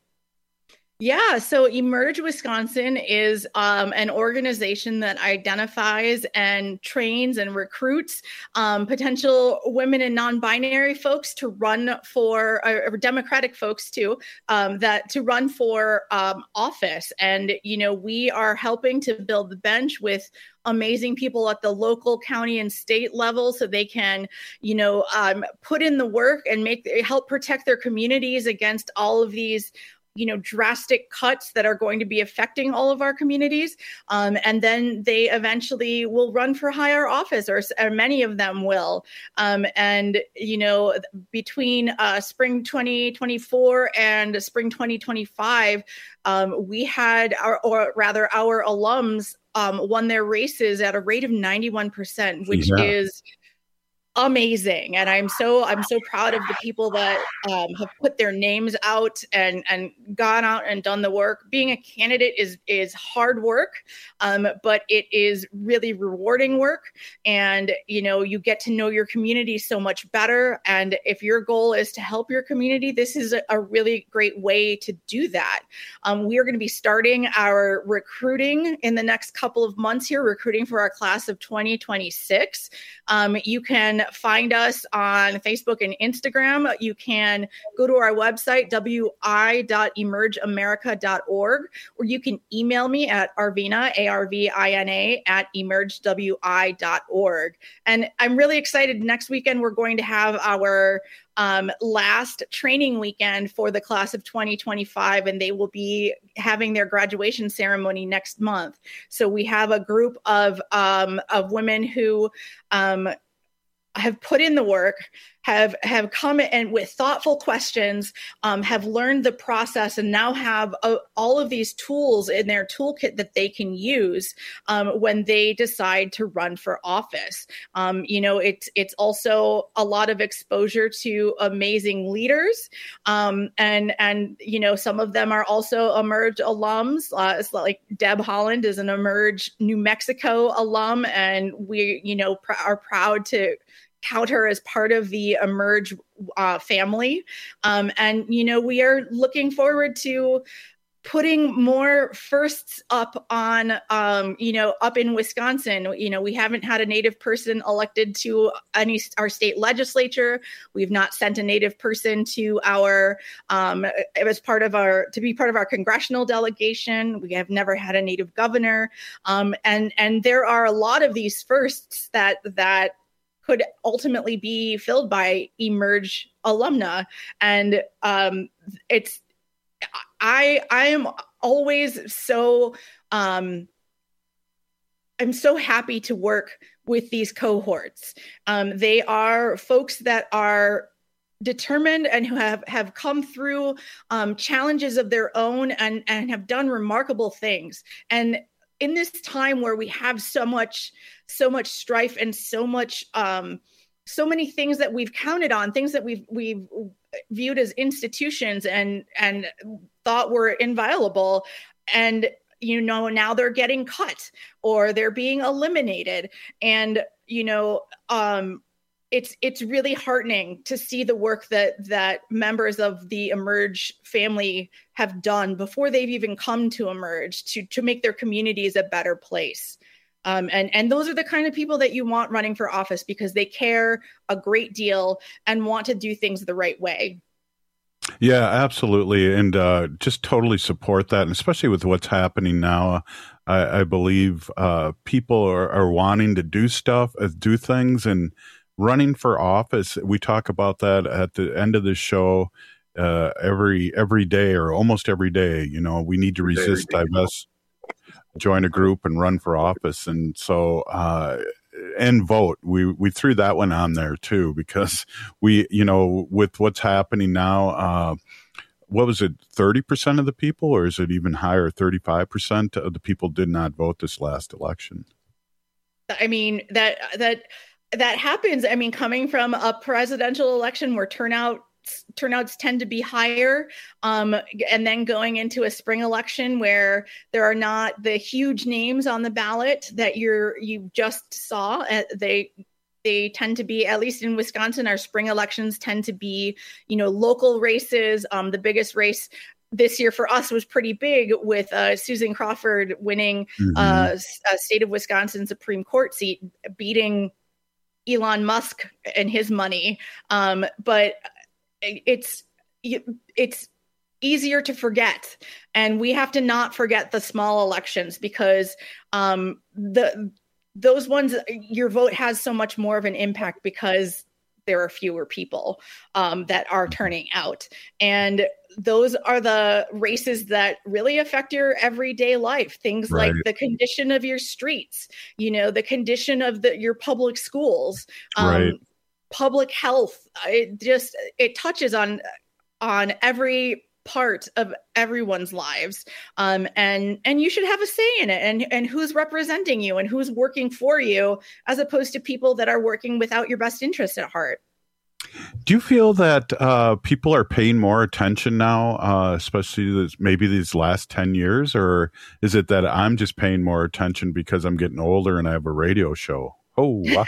Yeah, so Emerge Wisconsin is um, an organization that identifies and trains and recruits um, potential women and non-binary folks to run for, or Democratic folks too, um, that to run for um, office. And, you know, we are helping to build the bench with amazing people at the local, county, and state level, so they can, you know, um, put in the work and make help protect their communities against all of these, you know, drastic cuts that are going to be affecting all of our communities. Um, and then they eventually will run for higher office, or, or many of them will. Um, and, you know, between uh, spring twenty twenty-four and spring twenty twenty-five, um, we had our, or rather our alums um, won their races at a rate of ninety-one percent, which yeah. is amazing. And I'm so I'm so proud of the people that um, have put their names out and and gone out and done the work. Being a candidate is is hard work, um, but it is really rewarding work. And you know, you get to know your community so much better. And if your goal is to help your community, this is a, a really great way to do that. Um, we are going to be starting our recruiting in the next couple of months here, recruiting for our class of twenty twenty-six. Um, you can find us on Facebook and Instagram. You can go to our website, w i dot emerge america dot org, or you can email me at arvina, A R V I N A, at emerge w i dot org. And I'm really excited. Next weekend, we're going to have our um, last training weekend for the class of twenty twenty-five, and they will be having their graduation ceremony next month. So we have a group of, um, of women who um, have put in the work, have have come in with thoughtful questions, um, have learned the process, and now have uh, all of these tools in their toolkit that they can use um, when they decide to run for office. Um, you know, it's it's also a lot of exposure to amazing leaders, um, and and you know, some of them are also Emerge alums. Uh, it's like Deb Holland is an Emerge New Mexico alum, and we you know pr- are proud to count her as part of the Emerge uh, family. Um, and, you know, we are looking forward to putting more firsts up on, um, you know, up in Wisconsin. You know, we haven't had a Native person elected to any our state legislature. We've not sent a Native person to our, um, as part of our, to be part of our congressional delegation. We have never had a Native governor. Um, and, and there are a lot of these firsts that, that could ultimately be filled by Emerge alumna. And um, it's, I I am always so um, I'm so happy to work with these cohorts. Um, they are folks that are determined and who have, have come through um, challenges of their own and, and have done remarkable things. And in this time where we have so much, so much strife and so much, um, so many things that we've counted on, things that we've we've viewed as institutions and and thought were inviolable, and you know now they're getting cut or they're being eliminated, and you know um, it's it's really heartening to see the work that that members of the Emerge family have done before they've even come to Emerge to to make their communities a better place. Um, and, and those are the kind of people that you want running for office because they care a great deal and want to do things the right way. Yeah, absolutely. And uh, just totally support that. And especially with what's happening now, I, I believe uh, people are, are wanting to do stuff, uh, do things, and running for office. We talk about that at the end of the show uh, every every day or almost every day. You know, we need to resist, divest, join a group and run for office. And so, uh, and vote. We, we threw that one on there too, because we, you know, with what's happening now, uh, what was it, thirty percent of the people, or is it even higher? thirty-five percent of the people did not vote this last election. I mean, that, that, that happens. I mean, coming from a presidential election where turnout turnouts tend to be higher, um, and then going into a spring election where there are not the huge names on the ballot that you're you just saw. Uh, they they tend to be, at least in Wisconsin, our spring elections tend to be, you know, local races. Um, the biggest race this year for us was pretty big, with uh, Susan Crawford winning mm-hmm. uh, a state of Wisconsin Supreme Court seat, beating Elon Musk and his money. Um, but it's it's easier to forget, and we have to not forget the small elections, because um, the those ones, your vote has so much more of an impact because there are fewer people um, that are turning out, and those are the races that really affect your everyday life. Things right. like the condition of your streets, you know, the condition of the your public schools. Um, right. Public health. It just it touches on on every part of everyone's lives, um, and and you should have a say in it, and and who's representing you and who's working for you, as opposed to people that are working without your best interest at heart. Do you feel that uh, people are paying more attention now, uh, especially this, maybe these last ten years, or is it that I'm just paying more attention because I'm getting older and I have a radio show? Oh, wow.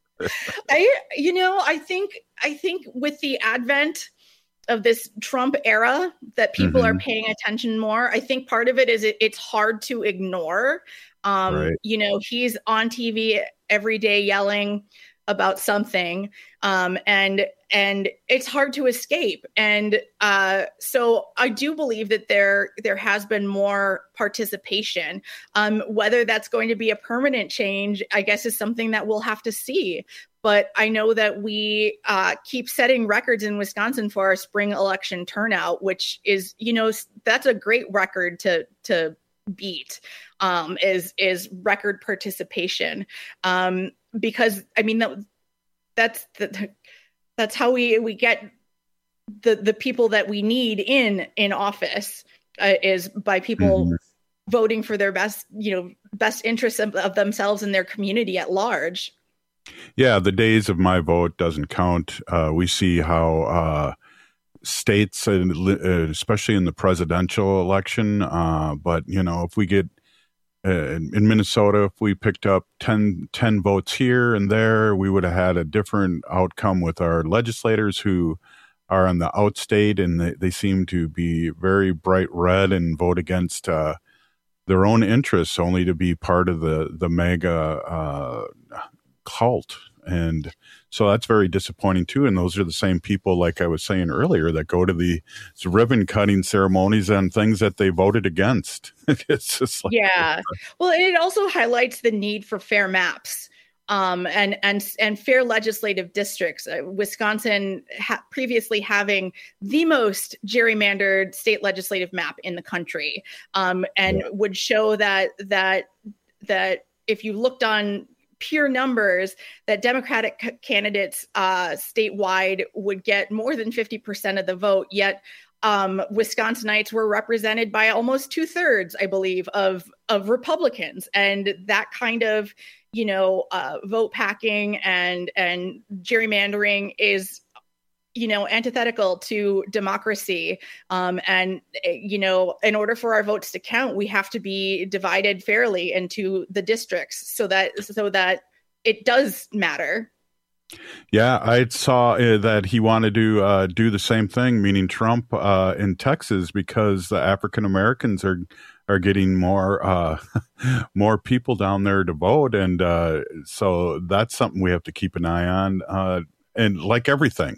I, you know, I think, I think with the advent of this Trump era that people mm-hmm. are paying attention more. I think part of it is it, it's hard to ignore. Um, right. You know, he's on T V every day yelling about something, um, and and it's hard to escape. And uh, so I do believe that there there has been more participation. Um, whether that's going to be a permanent change, I guess, is something that we'll have to see. But I know that we uh, keep setting records in Wisconsin for our spring election turnout, which is, you know, that's a great record to to beat. Um, is is record participation. Um, because I mean that, that's the, that's how we we get the the people that we need in in office, uh, is by people mm-hmm. voting for their best, you know, best interests of, of themselves and their community at large. Yeah, the days of my vote doesn't count. Uh, we see how uh, states, especially in the presidential election, uh, but you know, if we get Uh, in Minnesota, if we picked up ten, ten votes here and there, we would have had a different outcome with our legislators who are on the outstate, and they, they seem to be very bright red and vote against uh, their own interests, only to be part of the the MAGA uh, cult. And so that's very disappointing too. And those are the same people, like I was saying earlier, that go to the ribbon cutting ceremonies on things that they voted against. It's just like, yeah. Well, it also highlights the need for fair maps. Um, and and and fair legislative districts. Uh, Wisconsin ha- previously having the most gerrymandered state legislative map in the country, um, and yeah. would show that that that if you looked on pure numbers, that Democratic c- candidates uh, statewide would get more than fifty percent of the vote. Yet um, Wisconsinites were represented by almost two thirds, I believe, of of Republicans, and that kind of you know, uh, vote packing and and gerrymandering is, you know, antithetical to democracy. Um, and, you know, in order for our votes to count, we have to be divided fairly into the districts so that so that it does matter. Yeah, I saw uh, that he wanted to uh, do the same thing, meaning Trump uh, in Texas, because the African Americans are are getting more uh, more people down there to vote, and uh, so that's something we have to keep an eye on. Uh, and like everything,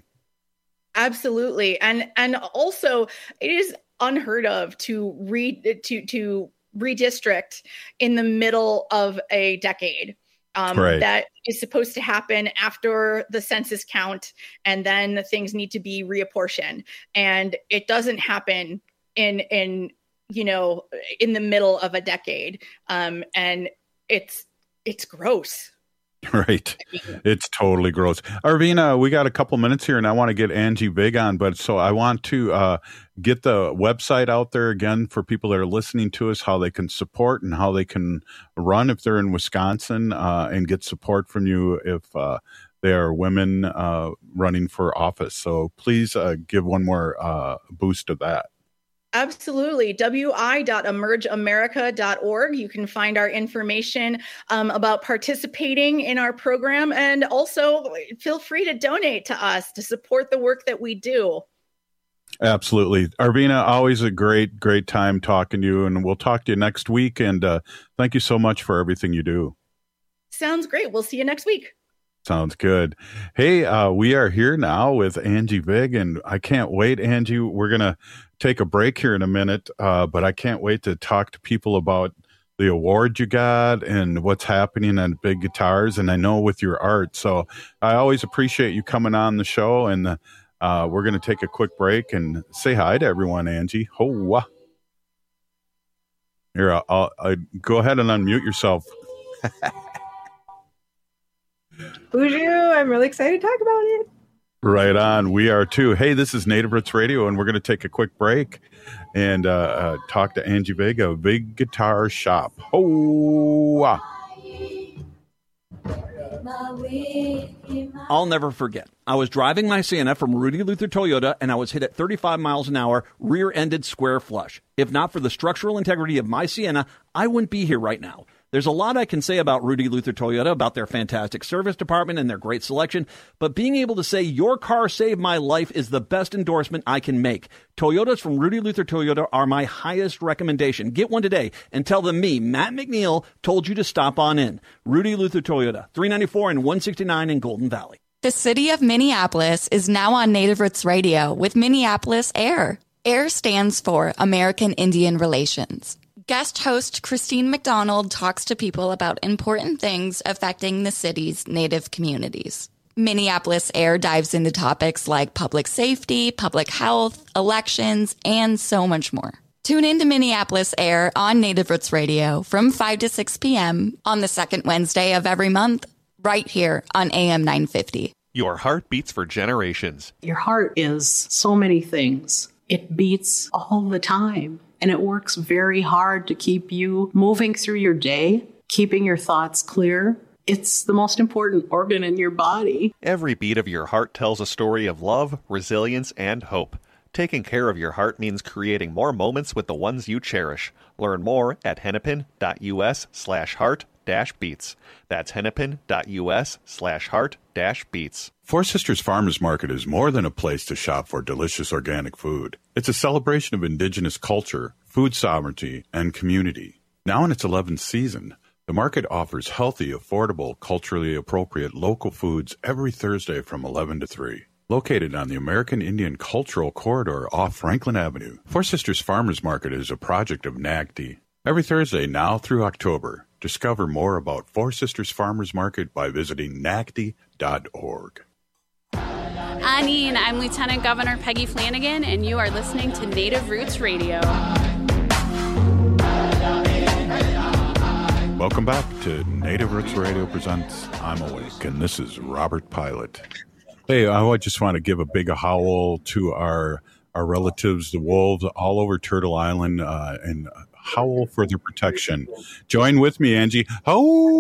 absolutely, and and also it is unheard of to read to to redistrict in the middle of a decade. Um, right. That is supposed to happen after the census count, and then things need to be reapportioned. And it doesn't happen in, in you know, in the middle of a decade. Um, and it's it's gross. Right. It's totally gross. Arvina, we got a couple minutes here, and I want to get Angie Vig on, but so I want to uh, get the website out there again for people that are listening to us, how they can support and how they can run if they're in Wisconsin, uh, and get support from you if uh, they are women uh, running for office. So please uh, give one more uh, boost of that. Absolutely. W I dot emerge america dot org. You can find our information um, about participating in our program, and also feel free to donate to us to support the work that we do. Absolutely. Arvina, always a great, great time talking to you, and we'll talk to you next week. And uh, thank you so much for everything you do. Sounds great. We'll see you next week. Sounds good. Hey, uh, we are here now with Angie Vig, and I can't wait, Angie. We're going to take a break here in a minute, uh, but I can't wait to talk to people about the award you got and what's happening on Big Guitars, and I know with your art. So I always appreciate you coming on the show, and uh, we're going to take a quick break and say hi to everyone, Angie. Ho-wah. Here, I'll, I'll, I'll go ahead and unmute yourself. Bonjour, I'm really excited to talk about it. Right on. We are too. Hey, this is Native Roots Radio, and we're going to take a quick break and uh, uh, talk to Angie Vega, Big Guitar Shop. Oh, I'll never forget. I was driving my Sienna from Rudy Luther Toyota, and I was hit at thirty-five miles an hour, rear-ended square flush. If not for the structural integrity of my Sienna, I wouldn't be here right now. There's a lot I can say about Rudy Luther Toyota, about their fantastic service department and their great selection, but being able to say your car saved my life is the best endorsement I can make. Toyotas from Rudy Luther Toyota are my highest recommendation. Get one today and tell them me, Matt McNeil, told you to stop on in. Rudy Luther Toyota, three ninety-four and one sixty-nine in Golden Valley. The city of Minneapolis is now on Native Roots Radio with Minneapolis AIR. AIR stands for American Indian Relations. Guest host Christine McDonald talks to people about important things affecting the city's Native communities. Minneapolis AIR dives into topics like public safety, public health, elections, and so much more. Tune in to Minneapolis AIR on Native Roots Radio from five to six p.m. on the second Wednesday of every month, right here on A M nine fifty. Your heart beats for generations. Your heart is so many things. It beats all the time. And it works very hard to keep you moving through your day, keeping your thoughts clear. It's the most important organ in your body. Every beat of your heart tells a story of love, resilience, and hope. Taking care of your heart means creating more moments with the ones you cherish. Learn more at hennepin.us slash heart beats. That's hennepin.us slash heart dash beats. Four Sisters Farmers Market is more than a place to shop for delicious organic food. It's a celebration of indigenous culture, food sovereignty, and community. Now in its eleventh season, the market offers healthy, affordable, culturally appropriate local foods every Thursday from eleven to three. Located on the American Indian Cultural Corridor off Franklin Avenue, Four Sisters Farmers Market is a project of N A C D. Every Thursday now through October, discover more about Four Sisters Farmers Market by visiting N A C D dot org. Anine, I'm Lieutenant Governor Peggy Flanagan, and you are listening to Native Roots Radio. Welcome back to Native Roots Radio presents I'm Awake, and this is Robert Pilot. Hey, I just want to give a big howl to our our relatives, the wolves, all over Turtle Island, uh, and howl for their protection. Join with me, Angie. Oh,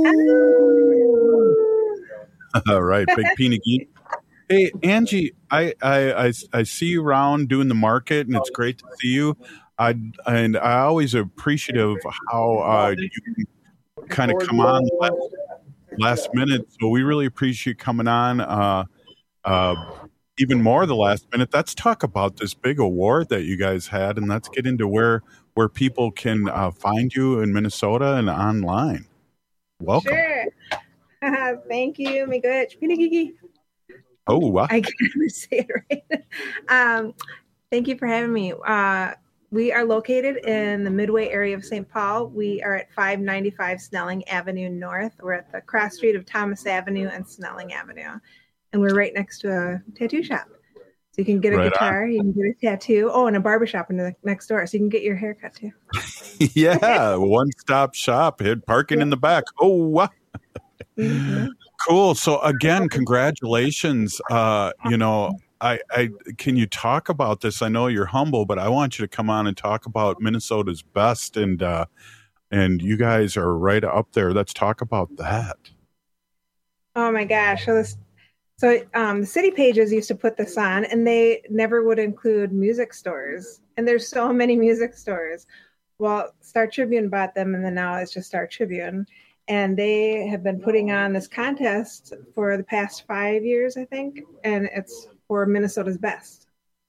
all right, big Peenagee. Hey, Angie, I, I I I see you around doing the market, and it's great to see you. I and I always appreciative how uh, you can kind of come on last, last minute. So we really appreciate you coming on. Uh, Uh, even more the last minute. Let's talk about this big award that you guys had, and let's get into where where people can uh, find you in Minnesota and online. Welcome. Sure. Uh, thank you, my good Pinagigi. Oh, wow. I can't even say it right. um, thank you for having me. Uh, we are located in the Midway area of Saint Paul. We are at five ninety-five Snelling Avenue North. We're at the cross street of Thomas Avenue and Snelling Avenue. And we're right next to a tattoo shop. So you can get a Right guitar, on. you can get a tattoo. Oh, and a barbershop in the next door. So you can get your hair cut too. Yeah, one-stop shop. Hit parking in the back. Oh, wow. Mm-hmm. Cool. So again, congratulations. Uh, you know, I, I can you talk about this? I know you're humble, but I want you to come on and talk about Minnesota's best, and uh, and you guys are right up there. Let's talk about that. Oh my gosh. So this So um, the city pages used to put this on, and they never would include music stores. And there's so many music stores. Well, Star Tribune bought them, and then now it's just Star Tribune. And they have been putting on this contest for the past five years, I think, and it's for Minnesota's best.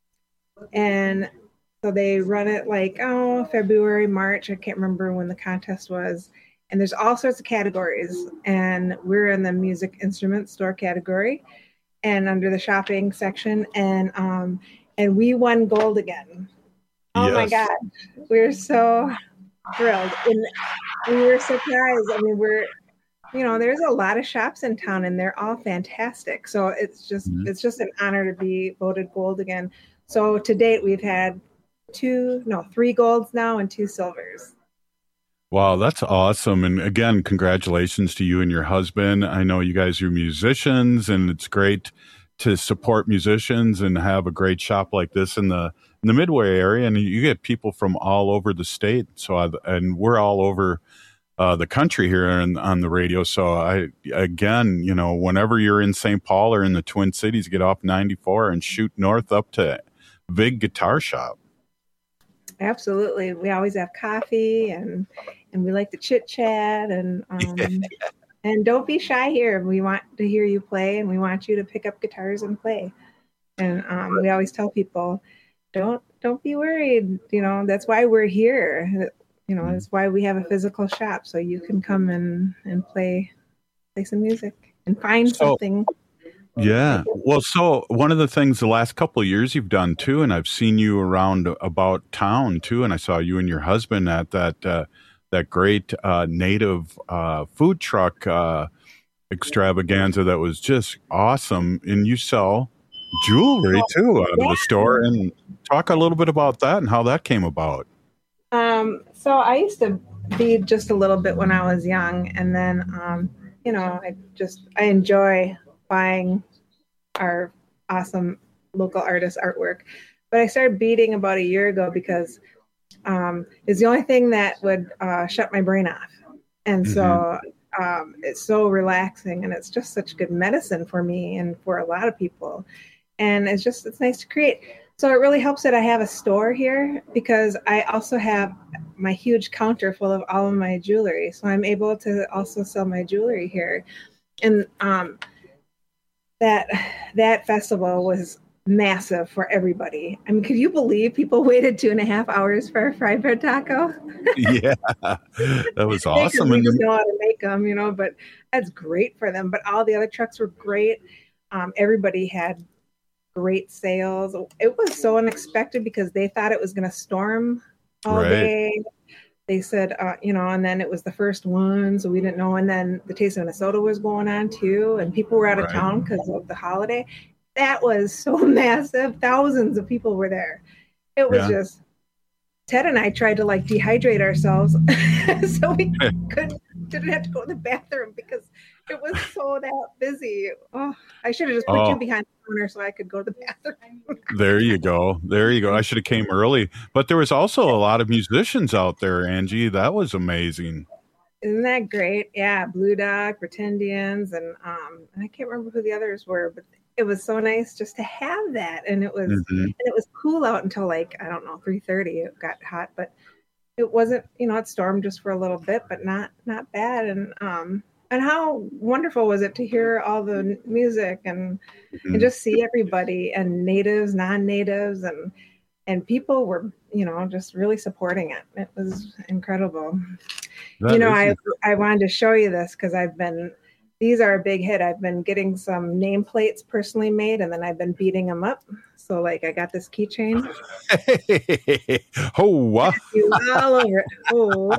And so they run it like, oh, February, March. I can't remember when the contest was. And there's all sorts of categories, and we're in the music instrument store category and under the shopping section. And, um, and we won gold again. Oh Yes. my God. We're so thrilled. And we were surprised. I mean, we're, you know, there's a lot of shops in town, and they're all fantastic. So it's just, Mhm. it's just an honor to be voted gold again. So to date, we've had two, no, three golds now and two silvers. Wow, that's awesome. And again, congratulations to you and your husband. I know you guys are musicians, and it's great to support musicians and have a great shop like this in the in the Midway area. And you get people from all over the state. So, I, and we're all over uh, the country here on, on the radio. So, I again, you know, whenever you're in Saint Paul or in the Twin Cities, get off ninety-four and shoot north up to Big Guitar Shop. Absolutely. We always have coffee, and and we like to chit chat, and um, and don't be shy here. We want to hear you play, and we want you to pick up guitars and play. And um, we always tell people, don't don't be worried. You know, that's why we're here. You know, that's why we have a physical shop, so you can come and and play play some music and find So- something. Yeah. Well, so one of the things the last couple of years you've done too, and I've seen you around about town too, and I saw you and your husband at that uh, that great uh, native uh, food truck uh, extravaganza that was just awesome. And you sell jewelry too out of the store. And talk a little bit about that and how that came about. Um, so I used to bead just a little bit when I was young, and then um, you know, I just I enjoy buying our awesome local artist artwork. But I started beading about a year ago because um, it's the only thing that would uh, shut my brain off. And so um, it's so relaxing, and it's just such good medicine for me and for a lot of people. And it's just, it's nice to create. So it really helps that I have a store here because I also have my huge counter full of all of my jewelry. So I'm able to also sell my jewelry here. And um, that that festival was massive for everybody. I mean, could you believe people waited two and a half hours for a fried bread taco? Yeah, that was awesome. They And just know how to make them, you know, but that's great for them. But all the other trucks were great. Um, everybody had great sales. It was so unexpected because they thought it was going to storm all Right. day. They said, uh, you know, and then it was the first one, so we didn't know. And then the Taste of Minnesota was going on too, and people were out of Right. town because of the holiday. That was so massive. Thousands of people were there. It was Yeah. just, Ted and I tried to like dehydrate ourselves so we could didn't have to go to the bathroom because it was so that busy. Oh, I should have just put Oh. you behind the counter so I could go to the bathroom. There you go. There you go. I should have came early. But there was also a lot of musicians out there, Angie. That was amazing. Isn't that great? Yeah, Blue Dog, Pretendians, and um, I can't remember who the others were, but it was so nice just to have that. And it was Mhm. and it was cool out until like I don't know three thirty. It got hot, but it wasn't. You know, it stormed just for a little bit, but not not bad. And um, and how wonderful was it to hear all the n- music and Mhm. and just see everybody and natives, non-natives, and and people were you know just really supporting it. It was incredible. That you know, is I I wanted to show you this because I've been these are a big hit. I've been getting some nameplates personally made, and then I've been beating them up. So, like, I got this keychain. Oh, uh, You all over it. Oh,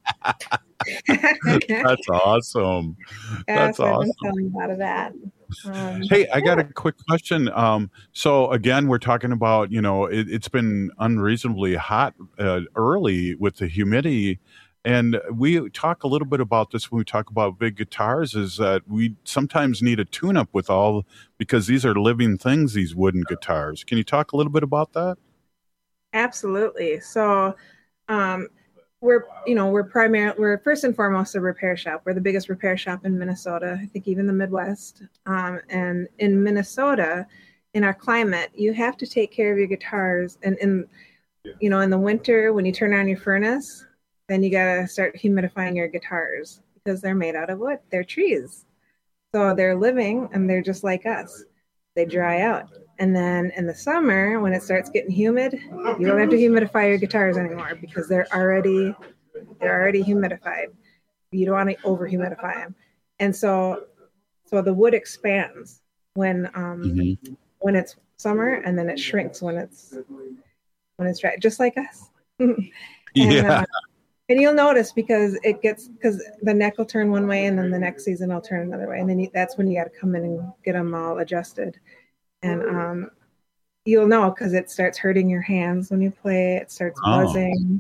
that's awesome. yeah, That's so I've awesome. been selling a lot of that. Um, Hey, I got a quick question. Um, so again, we're talking about, you know, it, it's been unreasonably hot uh, early with the humidity. And we talk a little bit about this when we talk about big guitars, is that we sometimes need a tune-up with all, because these are living things, these wooden guitars. Can you talk a little bit about that? Absolutely. So, um, we're you know we're primarily we're first and foremost a repair shop. We're the biggest repair shop in Minnesota. I think even the Midwest. Um, and in Minnesota, in our climate, you have to take care of your guitars. And in you know in the winter, when you turn on your furnace, then you gotta start humidifying your guitars because they're made out of wood. They're trees, so they're living and they're just like us. They dry out. And then in the summer, when it starts getting humid, you don't have to humidify your guitars anymore because they're already they're already humidified. You don't want to over humidify them. And so so the wood expands when um Mhm. when it's summer, and then it shrinks when it's when it's dry, just like us. and, Yeah. uh, and you'll notice because it gets because the neck will turn one way and then the next season will turn another way, and then you, that's when you got to come in and get them all adjusted. And um, you'll know because it starts hurting your hands when you play. It starts Oh. buzzing,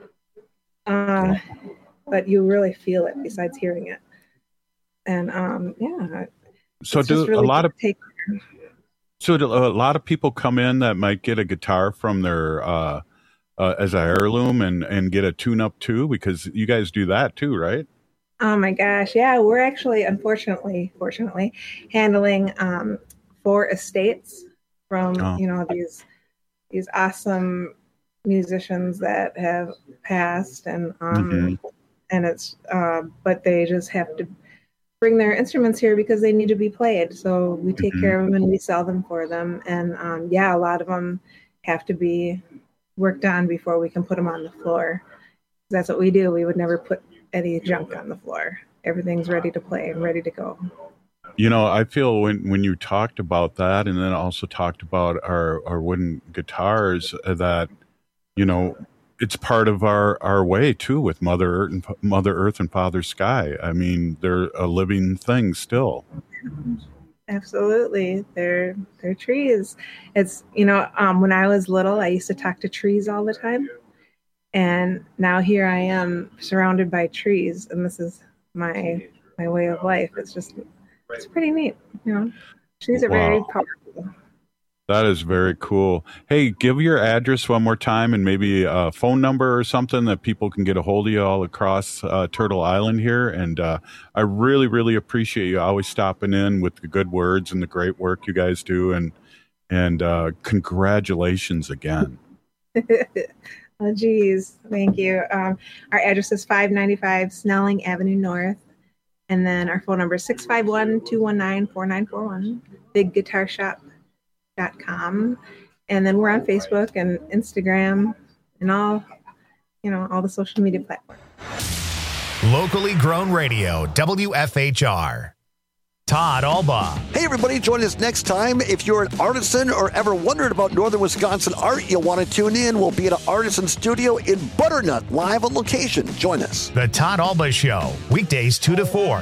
uh, but you really feel it besides hearing it. And um, yeah, So it's do just a really lot good of to take care. so do a lot of people come in that might get a guitar from their uh, uh, as a heirloom and and get a tune-up too, because you guys do that too, right? Oh my gosh, yeah, we're actually, unfortunately, fortunately, handling um, four estates from Oh. you know these these awesome musicians that have passed, and um, Mhm. and it's uh, but they just have to bring their instruments here because they need to be played. So we take Mhm. care of them and we sell them for them, and um, yeah, a lot of them have to be worked on before we can put them on the floor. That's what we do. We would never put any junk on the floor. Everything's ready to play and ready to go. You know, I feel when, when you talked about that, and then also talked about our, our wooden guitars, uh, that, you know, it's part of our, our way too with Mother Earth and Mother Earth and Father Sky. I mean, they're a living thing still. Absolutely. They're they're trees. It's you know, um, when I was little, I used to talk to trees all the time. And now here I am surrounded by trees, and this is my my way of life. It's just it's pretty neat, you know. Trees are very Wow. powerful. That is very cool. Hey, give your address one more time and maybe a phone number or something that people can get a hold of you all across uh, Turtle Island here. And uh, I really, really appreciate you always stopping in with the good words and the great work you guys do. And And uh, congratulations again. Oh, geez. Thank you. Um, our address is five ninety-five Snelling Avenue North. And then our phone number is six five one, two one nine, four nine four one, big guitar shop dot com. And then we're on Facebook and Instagram and all, you know, all the social media platforms. Locally grown radio, W F H R. Todd Alba. Hey, everybody, join us next time. If you're an artisan or ever wondered about Northern Wisconsin art, you'll want to tune in. We'll be at an artisan studio in Butternut, live on location. Join us. The Todd Alba Show, weekdays two to four.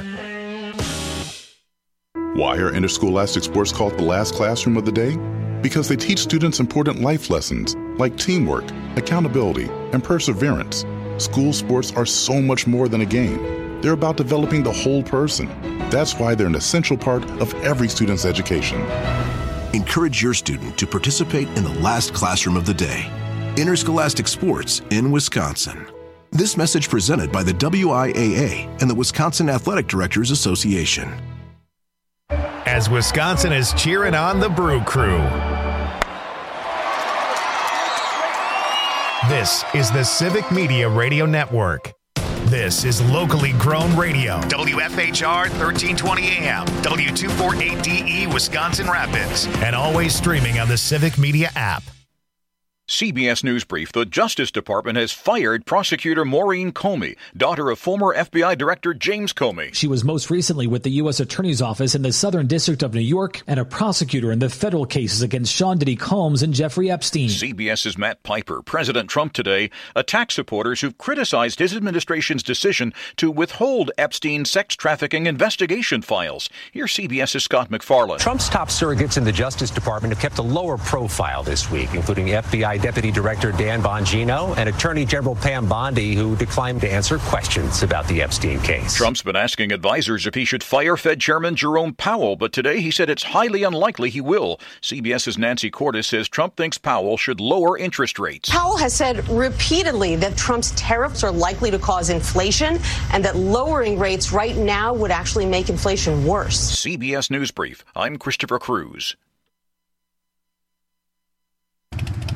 Why are interscholastic sports called the last classroom of the day? Because they teach students important life lessons like teamwork, accountability, and perseverance. School sports are so much more than a game. They're about developing the whole person. That's why they're an essential part of every student's education. Encourage your student to participate in the last classroom of the day. Interscholastic sports in Wisconsin. This message presented by the W I A A and the Wisconsin Athletic Directors Association. As Wisconsin is cheering on the Brew Crew. This is the Civic Media Radio Network. This is locally grown radio. W F H R thirteen twenty A M, W two forty-eight D E Wisconsin Rapids, and always streaming on the Civic Media app. C B S News Brief. The Justice Department has fired prosecutor Maureen Comey, daughter of former F B I Director James Comey. She was most recently with the U S Attorney's Office in the Southern District of New York and a prosecutor in the federal cases against Sean Diddy Combs and Jeffrey Epstein. CBS's Matt Piper. President Trump today attacked supporters who've criticized his administration's decision to withhold Epstein's sex trafficking investigation files. Here's CBS's Scott McFarland. Trump's top surrogates in the Justice Department have kept a lower profile this week, including F B I Deputy Director Dan Bongino and Attorney General Pam Bondi, who declined to answer questions about the Epstein case. Trump's been asking advisors if he should fire Fed Chairman Jerome Powell, but today he said it's highly unlikely he will. CBS's Nancy Cordes says Trump thinks Powell should lower interest rates. Powell has said repeatedly that Trump's tariffs are likely to cause inflation and that lowering rates right now would actually make inflation worse. C B S News Brief. I'm Christopher Cruz.